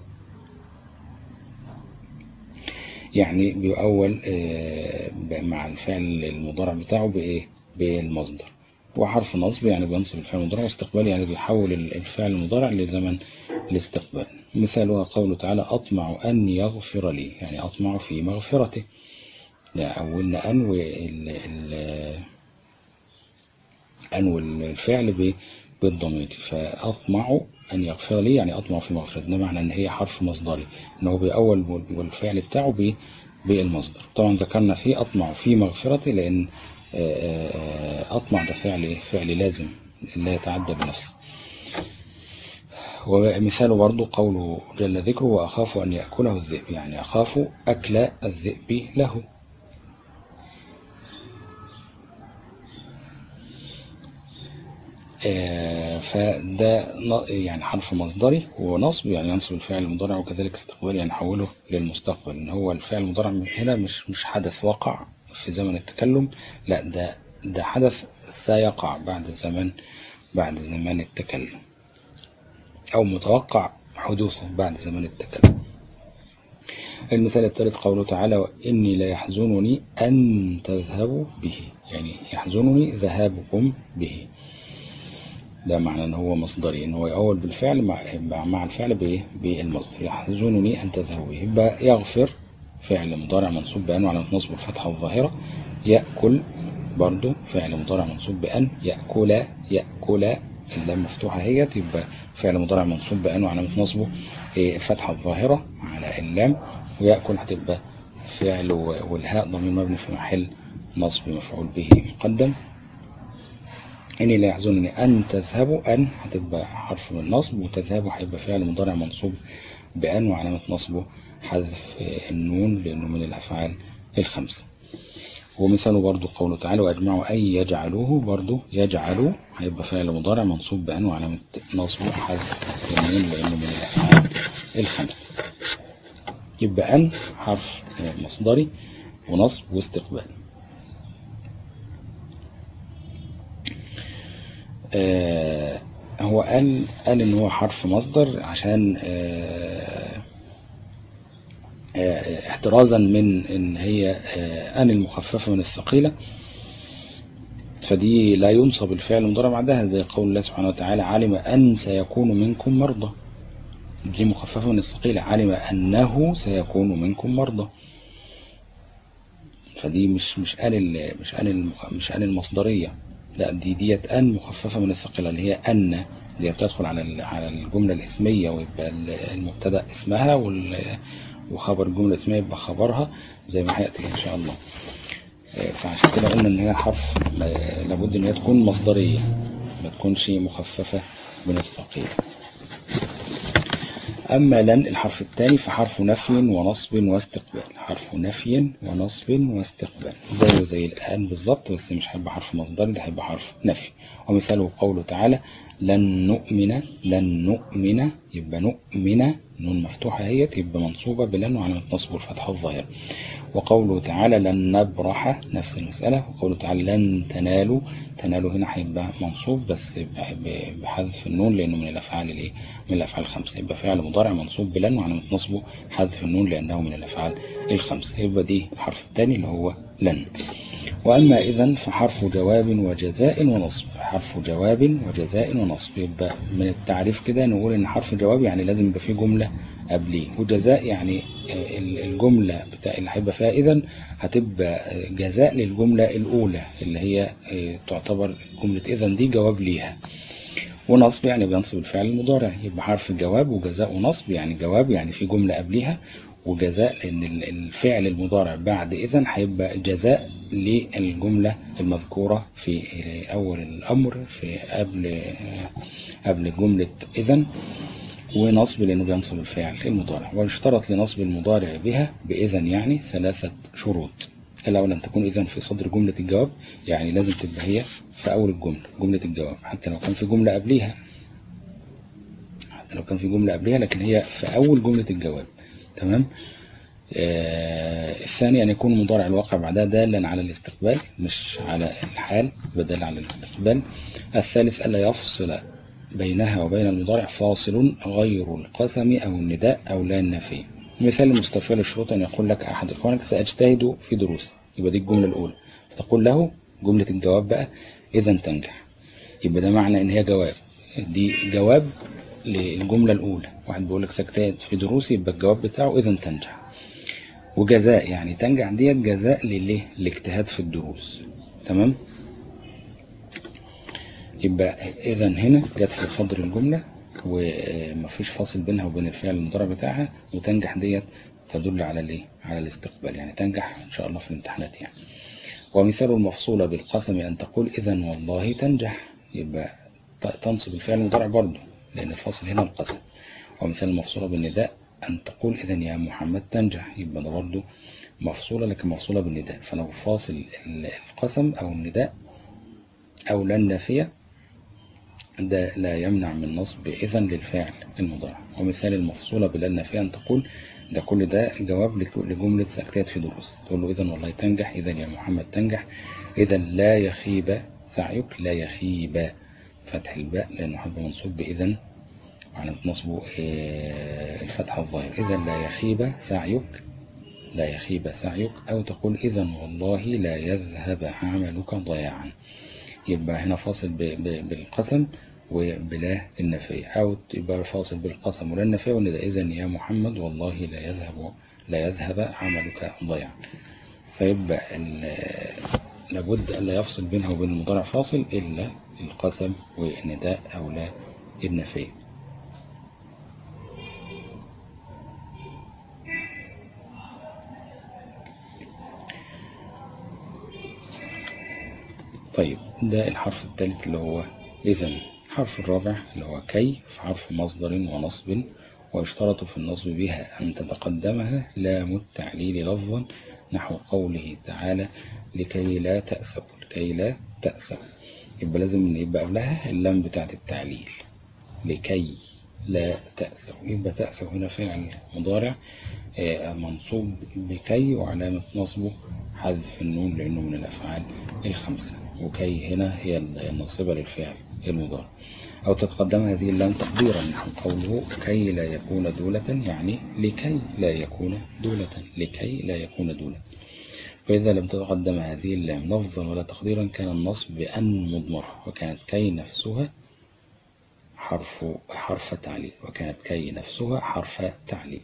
يعني بيؤول مع الفعل المضارع بتاعه بإيه؟ بالمصدر. وحرف نصب يعني بينصب الفعل المضارع، واستقبال يعني بيحول الفعل المضارع لزمن الاستقبال. مثالها قوله تعالى أطمع أن يغفر لي، يعني أطمع في مغفرته. لا أولنا أن وال أن والفعل بالضمير، فأطمع أن يغفر لي يعني أطمع في مغفرته. ده معنى أن هي حرف مصدري، أنه بأول والفعل بتاعه بالمصدر. طبعا ذكرنا فيه أطمع في مغفرته لأن أطمع ده فعل فعل لازم لا يتعدى بنفسه. ومثاله برضو قوله جل ذكره وأخاف أن يأكله الذئب، يعني أخاف أكل الذئب له. فده يعني حرف مصدري ونصب يعني ينصب الفعل المضارع، وكذلك استقبال يعني يحوله للمستقبل. ان هو الفعل المضارع من هنا مش مش حدث وقع في زمن التكلم، لا ده ده حدث سيقع بعد زمن بعد زمان التكلم، او متوقع حدوثه بعد زمن التكلم. المثال الثالث قوله تعالى إني لا يحزنني أن تذهبوا به، يعني يحزنني ذهابكم به. ده معنى ان هو مصدري، ان هو يأول بالفعل مع, مع الفعل بايه بالمصدر. يحزنني ان تذهبوا به، يبقى يغفر فعل مضارع منصوب بأن وعلامة نصبه الفتحة الظاهرة. يأكل برضو فعل مضارع منصوب بأن. يأكل يأكل اللام مفتوحة هي، يبقى فعل مضارع منصوب بأن وعلامة نصبه الفتحة الظاهرة على اللام. ويأكل هتبقى فعل والهاء ضمير مبني في محل نصب مفعول به مقدم. إني لا يحزنني أن تذهبوا، أن هتبقى حرف من النصب، وتذهبوا هيبقى فعل مضارع منصوب بأن وعلامة نصبه حذف النون لأنه من الأفعال الخمسة. ومثاله برضو قوله تعالى وأجمعوا أن يجعلوه، برضو يجعلوا هيبقى فعل مضارع منصوب بأن وعلامة نصبه حذف النون لأنه من الأفعال الخمسة. يبقى أن حرف مصدري ونصب واستقبال. آه هو قال قال ان هو حرف مصدر عشان آه آه احترازا من ان هي آه ان المخففة من الثقيلة، فدي لا ينصب الفعل المضارع بعدها، زي قول الله سبحانه وتعالى علم ان سيكون منكم مرضى. دي مخففة من الثقيلة، علم انه سيكون منكم مرضى، فدي مش مش ان مش ان مش ان المصدرية، لا دي ديت أن مخففة من الثقيلة اللي هي أن، اللي بتدخل على على الجملة الاسمية ويبقى المبتدا اسمها وخبر الجملة الاسمية يبقى خبرها زي ما هيأتي إن شاء الله. فعشان كده قلنا إن هي حرف لابد إن هي تكون مصدرية ما تكونش مخففة من الثقيلة. أما لن الحرف الثاني فحرف نفي ونصب واستقبال. حرف نفي ونصب واستقبال زيه زي الآن بالظبط، بس مش هيبقى حرف مصدر، ده هيبقى حرف نفي. ومثاله قوله تعالى لن نؤمن، لن نؤمن يبقى نؤمن نون مفتوحة هي تبقى منصوبة بلن وعلامة نصبه الفتحة الظاهرة. وقوله تعالى لن نبرح نفس المسألة. وقوله تعالى لن تنالوا، تنالوا هنا هيبقى منصوب بس بحذف النون لأنه من الأفعال الايه من الأفعال الخمسة، يبقى فعل مضارع منصوب بلن وعلامة نصبه حذف النون لأنه من الأفعال الخمسة. يبقى دي الحرف الثاني اللي هو لن. وأما إذن فحرف جواب وجزاء ونصب. حرف جواب وجزاء ونصب، يبقى من التعريف كده نقول إن حرف جواب يعني لازم يبقى فيه جملة قبليه، وجزاء يعني الجملة بتاع اللي هيبقى فيها إذن هتبقى جزاء للجملة الأولى اللي هي تعتبر جملة إذن دي جواب ليها. ونصب يعني بينصب الفعل المضارع، يبقى حرف جواب وجزاء ونصب يعني جواب يعني في جملة قبلها، وجزاء لأن الفعل المضارع بعد إذن هيبقى جزاء للجملة المذكورة في أول الأمر في قبل قبل جملة إذن، ونصب لأنه بينصب الفعل المضارع. ويشترط لنصب المضارع بها بإذن يعني ثلاثة شروط. الأول أن تكون إذن في صدر جملة الجواب، يعني لازم تبقى هي في أول الجملة جملة الجواب، حتى لو كان في جملة قبليها حتى لو كان في جملة قبليها لكن هي في أول جملة الجواب. تمام. آه الثاني أن يكون مضارع الواقع بعدها دالا على الاستقبال مش على الحال، بدل على الاستقبال. الثالث ألا يفصل بينها وبين المضارع فاصل غير القسم أو النداء أو لا النافية. مثال المستفيد للشروط أن يقول لك أحد إخوانك سأجتهد في دروس، يبقى دي الجملة الأولى، تقول له جملة الجواب بقى إذا تنجح، يبقى ده معنى إن هي جواب، دي جواب للجملة الأولى. واحد بيقول لك سأجتهد في دروس، يبقى الجواب بتاعه إذا تنجح. وجزاء يعني تنجح ديت جزاء لليه الاجتهاد في الدروس. تمام. يبقى إذا هنا جت في صدر الجملة ومفيش فاصل بينها وبين الفعل المضارع بتاعها، وتنجح ديت تدل على الايه على الاستقبال، يعني تنجح إن شاء الله في الامتحانات يعني. ومثال المفصولة بالقسم أن تقول إذا والله تنجح، يبقى تنصب الفعل المضارع برضه لأن الفاصل هنا القسم. ومثال المفصولة بالنداء أن تقول إذا يا محمد تنجح، يبقى ده برضه مفصولة لكن مفصولة بالنداء، فلو فاصل القسم أو النداء أو لا النافية ده لا يمنع من نصب إذن للفاعل المضارع. ومثال المفصولة بلا النافية أن تقول، ده كل ده جواب لجملة سأجتهد في دروس، تقول له إذن والله تنجح، إذن يا محمد تنجح، إذن لا يخيب سعيك، لا يخيب فتح الباء لأنه حب منصوب بإذن وعلى نصبه الفتح الظاهر، إذن لا يخيب سعيك، لا يخيب سعيك. أو تقول إذن والله لا يذهب عملك ضياعا، يبقى هنا فاصل بالقسم وبلا النفي، أو تبقى فاصل بالقسم ولا النفي ولا إذن يا محمد والله لا يذهب لا يذهب عملك ضياعا. فيبقى لابد أن لا يفصل بينها وبين المضارع فاصل إلا القسم والنداء أو لا النفي. طيب ده الحرف الثالث اللي هو إذن. الحرف الرابع اللي هو كي في حرف مصدر ونصب، ويشترط في النصب بها أن تتقدمها لام التعليل لفظا نحو قوله تعالى لكي لا تأسوا، لكي لا تأسوا، يبقى لازم يبقى قبلها اللام بتاعة التعليل لكي لا تأسوا. يبقى تأسوا هنا فعل مضارع منصوب بكي وعلامة نصبه حذف النون لأنه من الأفعال الخمسة، وكي هنا هي الناصبة للفعل المضارع. أو تتقدم هذه اللام تقديرا نحو قوله كي لا يكون دولة، يعني لكي لا يكون دولة، لكي لا يكون دولة. فإذا لم تتقدم هذه اللام لفظا ولا تقديرا كان النصب بأن مضمرة، وكانت كي نفسها حرف حرف تعليل، وكانت كي نفسها حرف تعليل.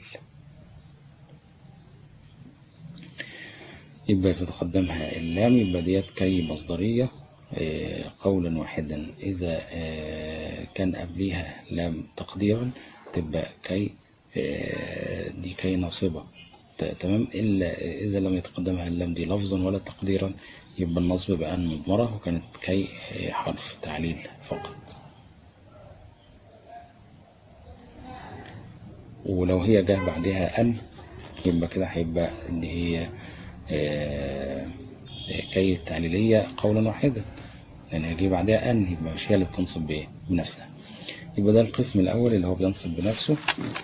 يبقى تتقدمها اللام، يبقى ديت كي مصدرية قولا واحدا. إذا كان قبليها لام تقديرا تبقى كي دي كي ناصبة. تمام. إلا إذا لم يتقدمها اللام دي لفظا ولا تقديرا يبقى النصب بأن مضمرة، وكانت كي حرف تعليل فقط. ولو هي جاء بعدها أن يبقى كده هيبقى إن هي كي التعليلية قولا واحدا، لأن هيجي بعدها أن، يبقى مش هي اللي بتنصب بنفسها. يبقى ده القسم الأول اللي هو بينصب بنفسه،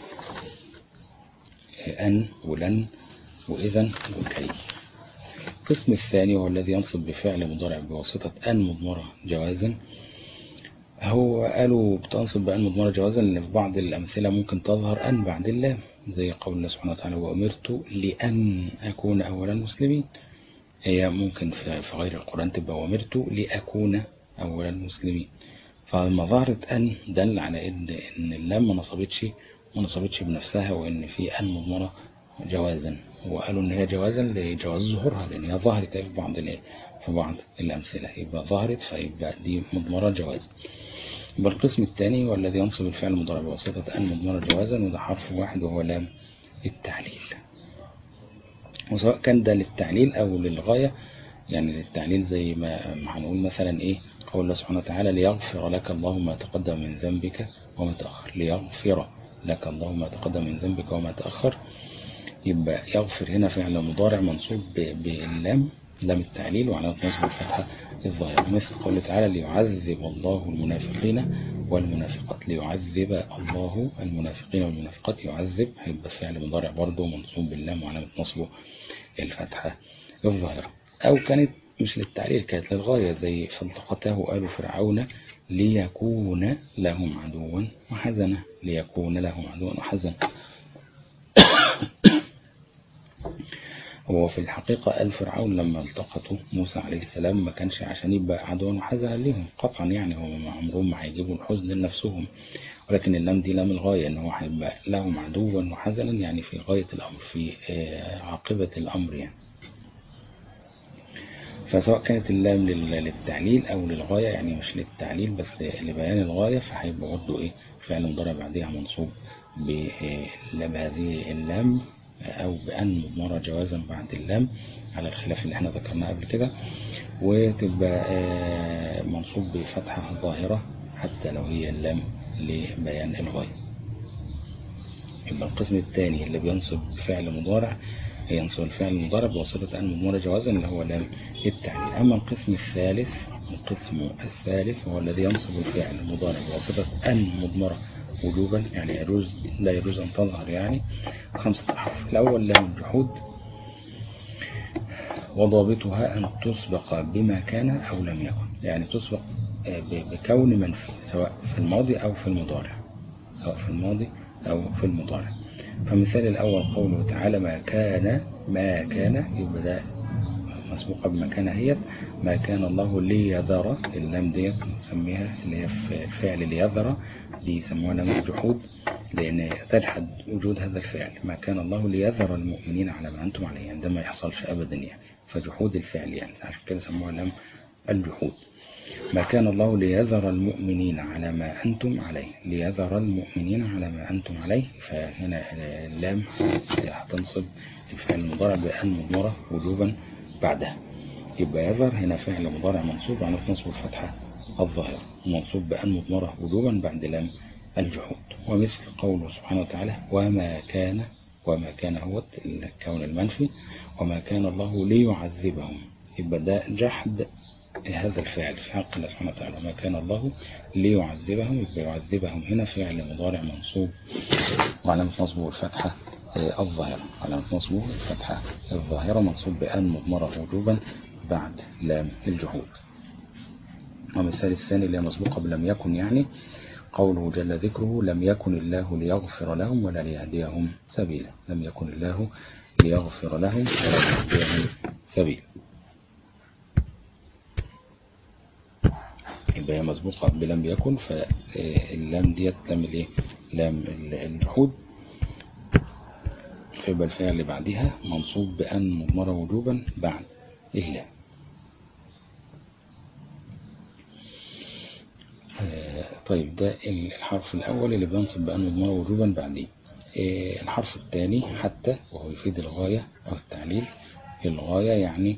أن ولن وإذن وكي. القسم الثاني هو الذي ينصب بفعل مضارع بواسطة أن مضمرة جوازا. هو قالوا بتنصب بأن مضمرة جوازا لأن في بعض الأمثلة ممكن تظهر أن بعد اللام، زي قول الله سبحانه وتعالى وأمرت لأن أكون أول المسلمين. هي ممكن في غير القرآن تبقى وأمرت لأكون أول المسلمين. فلما ظهرت أن دل على إن إن اللام ما نصبتش ما نصبتش بنفسها، وإن في أن مضمرة جوازا، وقالوا إن هي جوازا لجواز ظهورها لأن هي ظهرت في بعض في بعض الأمثلة، يبقى ظهرت فيبقى دي مضمرة جواز. يبقى القسم الثاني والذي ينصب الفعل المضارع بواسطة أن مضمرة جوازا، وده حرف واحد وهو لام التعليل. وسواء كان ده للتعليل أو للغاية، يعني للتعليل زي ما هنقول مثلا إيه قول الله سبحانه وتعالى ليغفر لك الله ما تقدم من ذنبك وما تأخر. ليغفر لك الله ما تقدم من ذنبك وما تأخر، يبقى يغفر هنا فعل مضارع منصوب باللام، لام التعليل، وعلامة نصب الفتحة الظاهرة، مثل قوله تعالى ليعذب الله المنافقين والمنافقات. ليعذب الله المنافقين والمنافقات، يعذب هيبقى فعل مضارع برضه منصوب باللام وعلامة نصبه الفتحة الظاهرة. أو كانت مش للتعليل، كانت للغاية زي فالتقطه آل فرعون ليكون لهم عدوا وحزنا. ليكون لهم عدوا وحزنا. هو في الحقيقة آل فرعون لما التقطوا موسى عليه السلام ما كانش عشان يبقى عدوا وحزنا لهم قطعا، يعني هم عمرهم ما هيجيبوا الحزن لنفسهم، ولكن اللام دي لام الغاية، ان هو هيبقى لهم عدوا وحزنا، يعني في غاية الأمر، في عاقبة الأمر يعني. فسواء كانت اللام للتعليل أو للغاية، يعني مش للتعليل بس لبيان الغاية، فهيبقى برضه إيه فعل مضارع بعدها منصوب بهذه اللام أو بأن مضمرة جوازا بعد اللام، على الخلاف اللي احنا ذكرناه قبل كده، وتبقى منصوب بفتحة ظاهرة حتى لو هي اللام لبيان الغاية. يبقى القسم الثاني اللي بينصب فعل مضارع ينصب الفعل المضارع بواسطة أن مضمرة جوازا اللي هو لام التعليل. أما القسم الثالث القسم الثالث هو الذي ينصب الفعل المضارع بواسطة أن مضمرة وجوبا، يعني يجوز لا يجوز أن تظهر، يعني خمسة أحرف. الأول لام الجحود، وضابطها أن تسبق بما كان أو لم يكن، يعني تسبق بكون منفي سواء في الماضي أو في المضارع، سواء في الماضي أو في المضارع. فمثال الأول قوله تعالى ما كان ما كان، يبقى ده مسبوقة بما كان هي ما كان الله ليذر. اللام ديت نسميها اللي هي في الفعل ليذر، دي يسموها لام الجحود، لأن تجحد وجود هذا الفعل. ما كان الله ليذر المؤمنين على ما أنتم عليه، يعني ده ما يحصلش أبدا يعني، فجحود الفعل يعني، عشان كده سموها لام الجحود. ما كان الله ليذر المؤمنين على ما أنتم عليه. ليذر المؤمنين على ما أنتم عليه، فهنا اللام هتنصب الفعل المضارع بأن مضمرة وجوبا بعدها. يبقى يذر هنا فعل مضارع منصوب على نصب الفتحة الظاهرة، منصوب بأن مضمرة وجوبا بعد لام الجحود. ومثل قوله سبحانه وتعالى وما كان، وما كان هو الكون المنفي، وما كان الله ليعذبهم، يبقى ده جحد هذا الفعل في حق الله سبحانه وتعالى. ما كان الله ليعذبهم، يبقى يعذبهم هنا فعل مضارع منصوب وعلامة نصبه الفتحة الظاهرة، علامة نصبه الفتحة الظاهرة منصوب بأن مضمرة وجوبا بعد لام الجحود. ومثال الثاني اللي مسبوقة بلم يكن، يعني قوله جل ذكره لم يكن الله ليغفر لهم ولا ليهديهم سبيلا. لم يكن الله ليغفر لهم ولا ليهديهم سبيلا، يبقى هي مسبوقة بلم يكن، فاللام ديت لام الايه لام الجحود، فيبقى الفعل اللي بعدها منصوب بأن مضمرة وجوبا بعد اللام. طيب ده الحرف الأول اللي بينصب بأن مضمرة وجوبا بعديه. الحرف الثاني حتى، وهو يفيد الغاية أو التعليل. الغاية يعني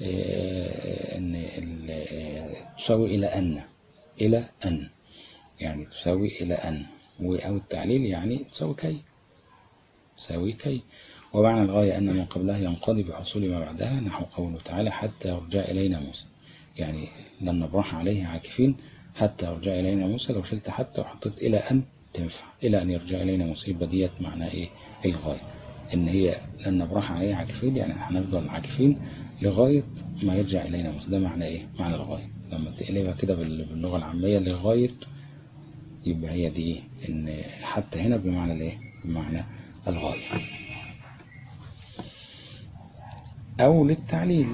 أن تساوي إلى أن، إلى أن يعني تساوي إلى أن، أو التعليل يعني تساوي كي، تساوي كي. ومعنى الغاية أن من قبلها ينقضي بحصول ما بعدها، نحو قوله تعالى حتى يرجع إلينا موسى، يعني لن نبرح عليه عاكفين حتى يرجع إلينا موسى. لو شلت حتى وحطيت إلى أن تنفع، إلى أن يرجع إلينا موسى، يبقى ديت معنى إيه الغاية، إن هي لن نبرح عليه عاكفين، يعني هنفضل عاكفين لغاية ما يرجع إلينا موسى. ده معنى إيه معنى الغاية، لما تقلبها كده باللغة العامية لغاية، يبقى هي دي إيه إن حتى هنا بمعنى الإيه بمعنى الغاية. أو للتعليل،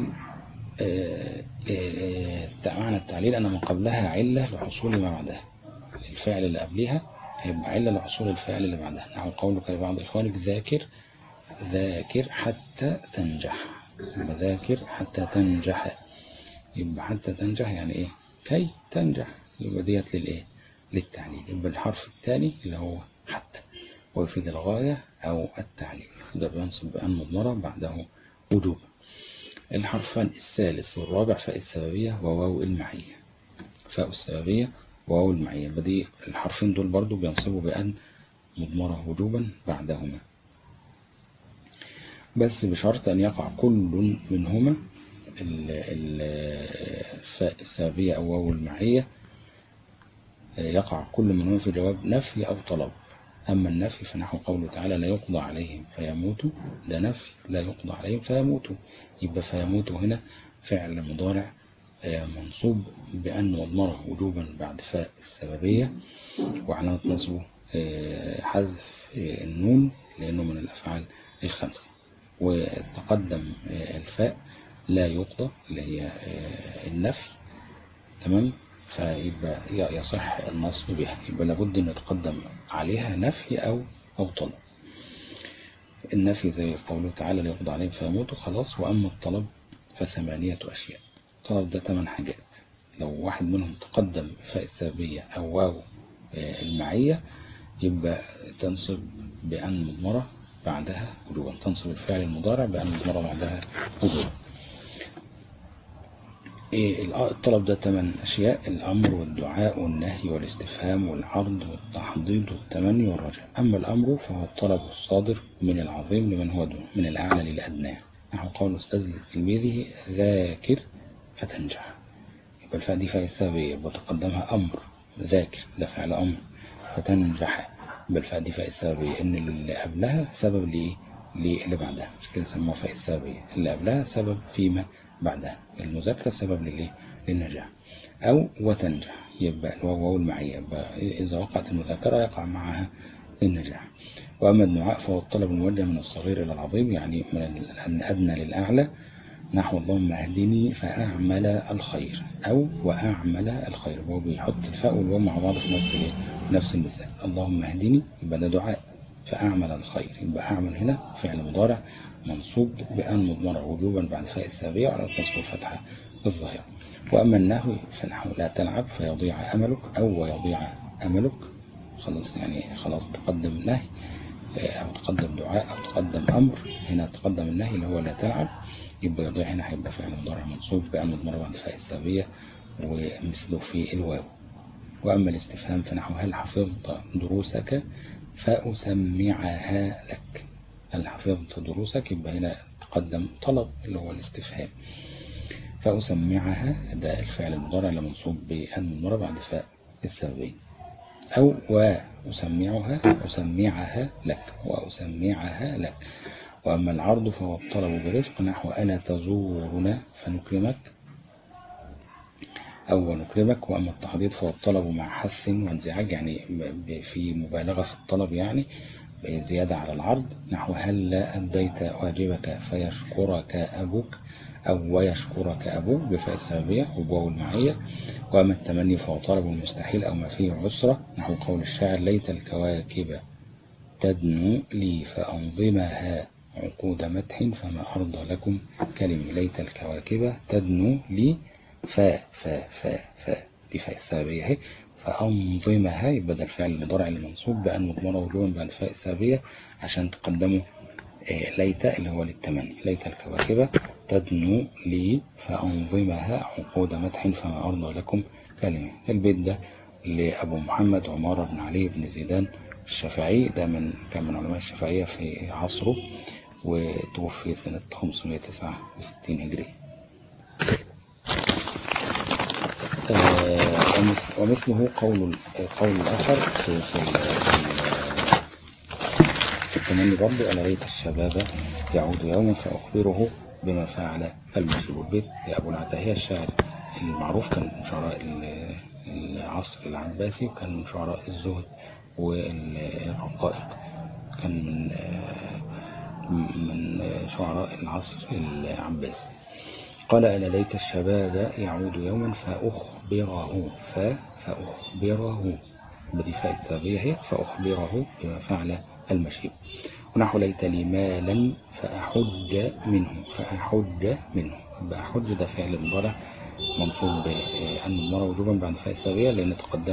معنى التعليل أن من قبلها علة لحصول ما بعدها، الفعل اللي قبلها هيبقى علة لحصول الفعل اللي بعدها، نحو قولك لبعض إخوانك ذاكر ذاكر حتى تنجح، يبقى ذاكر حتى تنجح، يبقى حتى تنجح يعني إيه كي تنجح، يبقى ديت للإيه للتعليل. يبقى الحرف الثاني اللي هو حتى ويفيد الغاية أو التعليل، ده بينصب بأن مضمرة بعده وجوبا. الحرفان الثالث والرابع فاء السببية وواو المعية. فاء السببية وواو المعية، بدي الحرفين دول برضو بينصبوا بأن مضمرة وجوبا بعدهما، بس بشرط أن يقع كل منهما الفاء السببية أو واو المعية، يقع كل منهما في جواب نفي أو طلب. أما النفي فنحو قوله تعالى لا يقضى عليهم فيموتوا، ده نفي، لا يقضى عليهم فيموتوا، يبقى فيموتوا هنا فعل مضارع منصوب بأن مضمرة وجوبا بعد فاء السببية، وعلامة نصبه حذف النون لأنه من الأفعال الخمسة. وتقدم الفاء لا يقضى اللي هي النفي، تمام، فيبقى يصح النصب بها، يبقى لابد أن يتقدم عليها نفي أو أو طلب. النفي زي قوله تعالى لا يقضى عليهم فيموتوا خلاص. وأما الطلب فثمانية أشياء. الطلب ده ثمان حاجات، لو واحد منهم تقدم فاء السببية أو واو المعية يبقى تنصب بأن مضمرة بعدها وجوبا، تنصب الفعل المضارع بأن مضمرة بعدها وجوبا. الطلب ده ثمان أشياء: الأمر والدعاء والنهي والاستفهام والعرض والتحضيض والتمني والرجاء. أما الأمر فهو الطلب الصادر من العظيم لمن هو دون، من الأعلى للأدنى، نحو قول أستاذ لتلميذه ذاكر فتنجح، يبقى الفاء دي فاء السببية وتقدمها أمر، ذاكر ده فعل أمر، فتنجح يبقى الفاء دي فاء السببية، إن اللي قبلها سبب لإيه؟ اللي بعدها، مش كده سموها فاء السببية، اللي قبلها سبب فيما بعدها، المذاكرة سبب للإيه؟ للنجاح. أو وتنجح يبقى الواو المعية، يبقى إذا وقعت المذاكرة يقع معها النجاح. وأما الدعاء فهو الطلب الموجه من الصغير إلى العظيم، يعني من الأدنى للأعلى، نحو اللهم اهدني فأعمل الخير أو وأعمل الخير، هو بيحط الفاء والواو مع بعض في نفس نفس المثال. اللهم اهدني يبقى ده دعاء، فأعمل الخير يبقى أعمل هنا فعل مضارع منصوب بأن مضمرة وجوبا بعد فاء السببية على نصب الفتحة الظاهرة. وأما النهو فنحو لا تلعب فيضيع أملك أو ويضيع أملك، خلاص يعني خلاص تقدم نهي أو تقدم دعاء أو تقدم أمر، هنا تقدم النهي اللي هو لا تلعب، يبقى يضيع هنا هيبقى فعل مضارع منصوب بأن مضمرة بعد فاء السببية ومثله في الواو. وأما الاستفهام فنحو هل حفظت دروسك فأسمعها لك، هل حفظت دروسك يبقى هنا تقدم طلب اللي هو الاستفهام، فأسمعها ده الفعل المضارع المنصوب بأن مضمرة بعد فاء السببية. أو وأسمعها أسمعها لك وأسمعها لك. وأما العرض فهو الطلب برفق، نحو ألا تزورنا فنكرمك أو نكرمك. وأما التحضيض فهو الطلب مع حث وانزعاج، يعني في مبالغة في الطلب، يعني زيادة على العرض، نحو هل لا أديت واجبك فيشكرك أبوك أو ويشكرك أبوك بفاء السببية وبواو المعية. وأما التمني فهو طلب المستحيل أو ما فيه عسرة، نحو قول الشاعر ليت الكواكب تدنو لي فأنظمها عقود مدح فما أرضى لكم كلمي. ليت الكواكب تدنو لي فاء فاء فاء فاء دي فاء السببية اهي، فأنظمها يبقى ده الفعل المضارع المنصوب بأن مضمرة وجوبا بعد فاء السببية عشان تقدمه ليت اللي هو للتمني. ليت الكواكب تدنو لي فأنظمها عقود مدح فما أرضى لكم كلمة. البيت ده لأبو محمد عمار بن علي بن زيدان الشافعي، ده من كان من علماء الشافعية في عصره، وتوفي سنة خمسمائة وتسعة وستين هجري. ومثله قول قول الآخر في في في التمني برضه ألا ليت الشباب يعود يوما فأخبره بما فعل المشيب. البيت لأبو العتاهية الشاعر المعروف، كان من شعراء العصر العباسي، وكان من شعراء الزهد والرقائق، كان من من شعراء العصر العباسي. قال ألا ليت الشباب يعود يوما فأخبره فأخبره بدي فاء السببية هي فأخبره بما فعل المشيب. ونحو ليت لي مالا فأحج منه فأحج منه بأحج ده فعل مضارع منصوب بأن المضمرة وجوبا بعد فاء السببية لأن تقدمه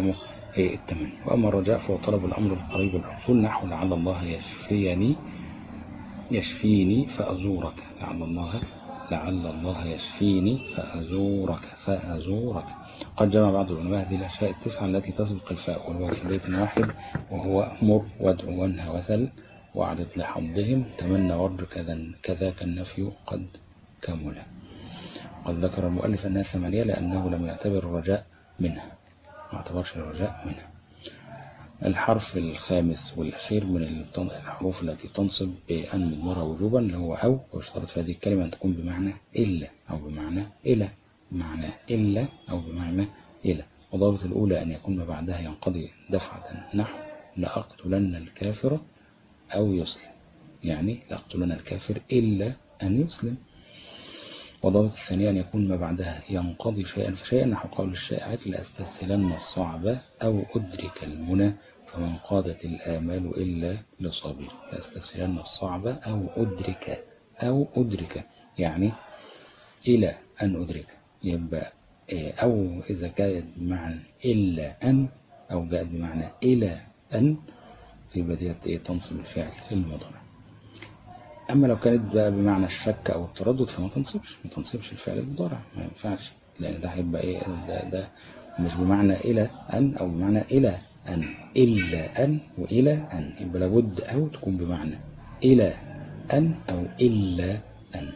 التمني. وأما الرجاء فهو طلب الأمر القريب الحصول، نحو لعل الله يشفيني يشفيني فأزورك، لعل الله لعل الله يشفيني فأزورك فأزورك. قد جمع بعض العلماء هذه الأشياء التسعة التي تسبق الفاء والواو في بيت واحد، وهو مر وادع وانهى وسل وعرض لحظهم تمنى ورد كذاك النفي قد كمل. قد ذكر المؤلف أنها ثمانية لأنه لم يعتبر الرجاء منها، ما اعتبرش الرجاء منها. الحرف الخامس والأخير من الحروف التي تنصب بأن مضمرة وجوبا اللي هو أو، ويشترط في هذه الكلمة أن تكون بمعنى إلا أو بمعنى إلى، بمعنى إلا أو بمعنى إلى. وضابط الأولى أن يكون ما بعدها ينقضي دفعة، نحو لأقتلن الكافر أو يسلم، يعني لأقتلن الكافر إلا أن يسلم. وضابط الثانية أن يكون ما بعدها ينقضي شيئا فشيئا، نحو قول الشائعات لأستسهلن الصعب أو أدرك المنى فمن قادت الآمال إلا لصابر. لأستسهلن الصعب أو أدرك أو أدرك يعني إلى أن أدرك. يبقى أو إذا جاءت بمعنى إلا أن أو جاءت بمعنى إلى أن في بداية تنصب الفعل المضارع. أما لو كانت بقى بمعنى الشك أو التردد فما تنصبش ما تنصبش الفعل المضارع، ما ينفعش، لأن ده هيبقى إيه، ده, ده مش بمعنى إلى أن أو بمعنى إلى أن، إلا أن وإلى أن، يبقى لابد أو تكون بمعنى إلى أن أو إلا أن.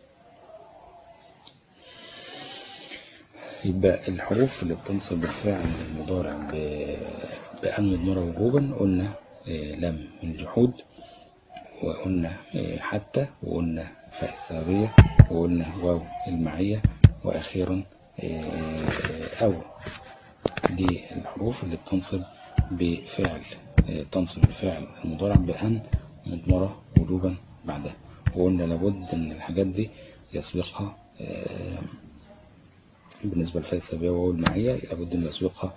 يبقى الحروف اللي بتنصب الفعل المضارع بأن مضمرة وجوبا قلنا لم من جحود، وقلنا حتى، وقلنا فاء السببية، وقلنا واو المعية، وأخيرا أو. دي الحروف اللي بتنصب بفعل تنصب الفعل المضارع بأن مضمرة وجوبا بعدها. وقلنا لابد أن الحاجات دي يسبقها بالنسبة لفاء السببية وواو المعية لابد أن يسبقها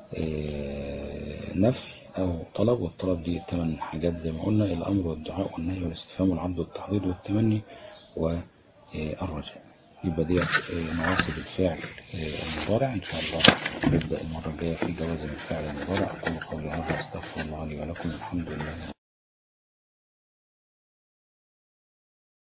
نفي أو طلب، والطلب دي ثمان حاجات زي ما قلنا: الأمر والدعاء والنهي والاستفهام والعرض والتحضير والتمني والرجاء. يبقى دي نواصب الفعل المضارع إن شاء الله. نبدأ المرة الجاية في جواز الفعل المضارع. أقول قولي هذا، أستغفر الله لي ولكم، الحمد لله.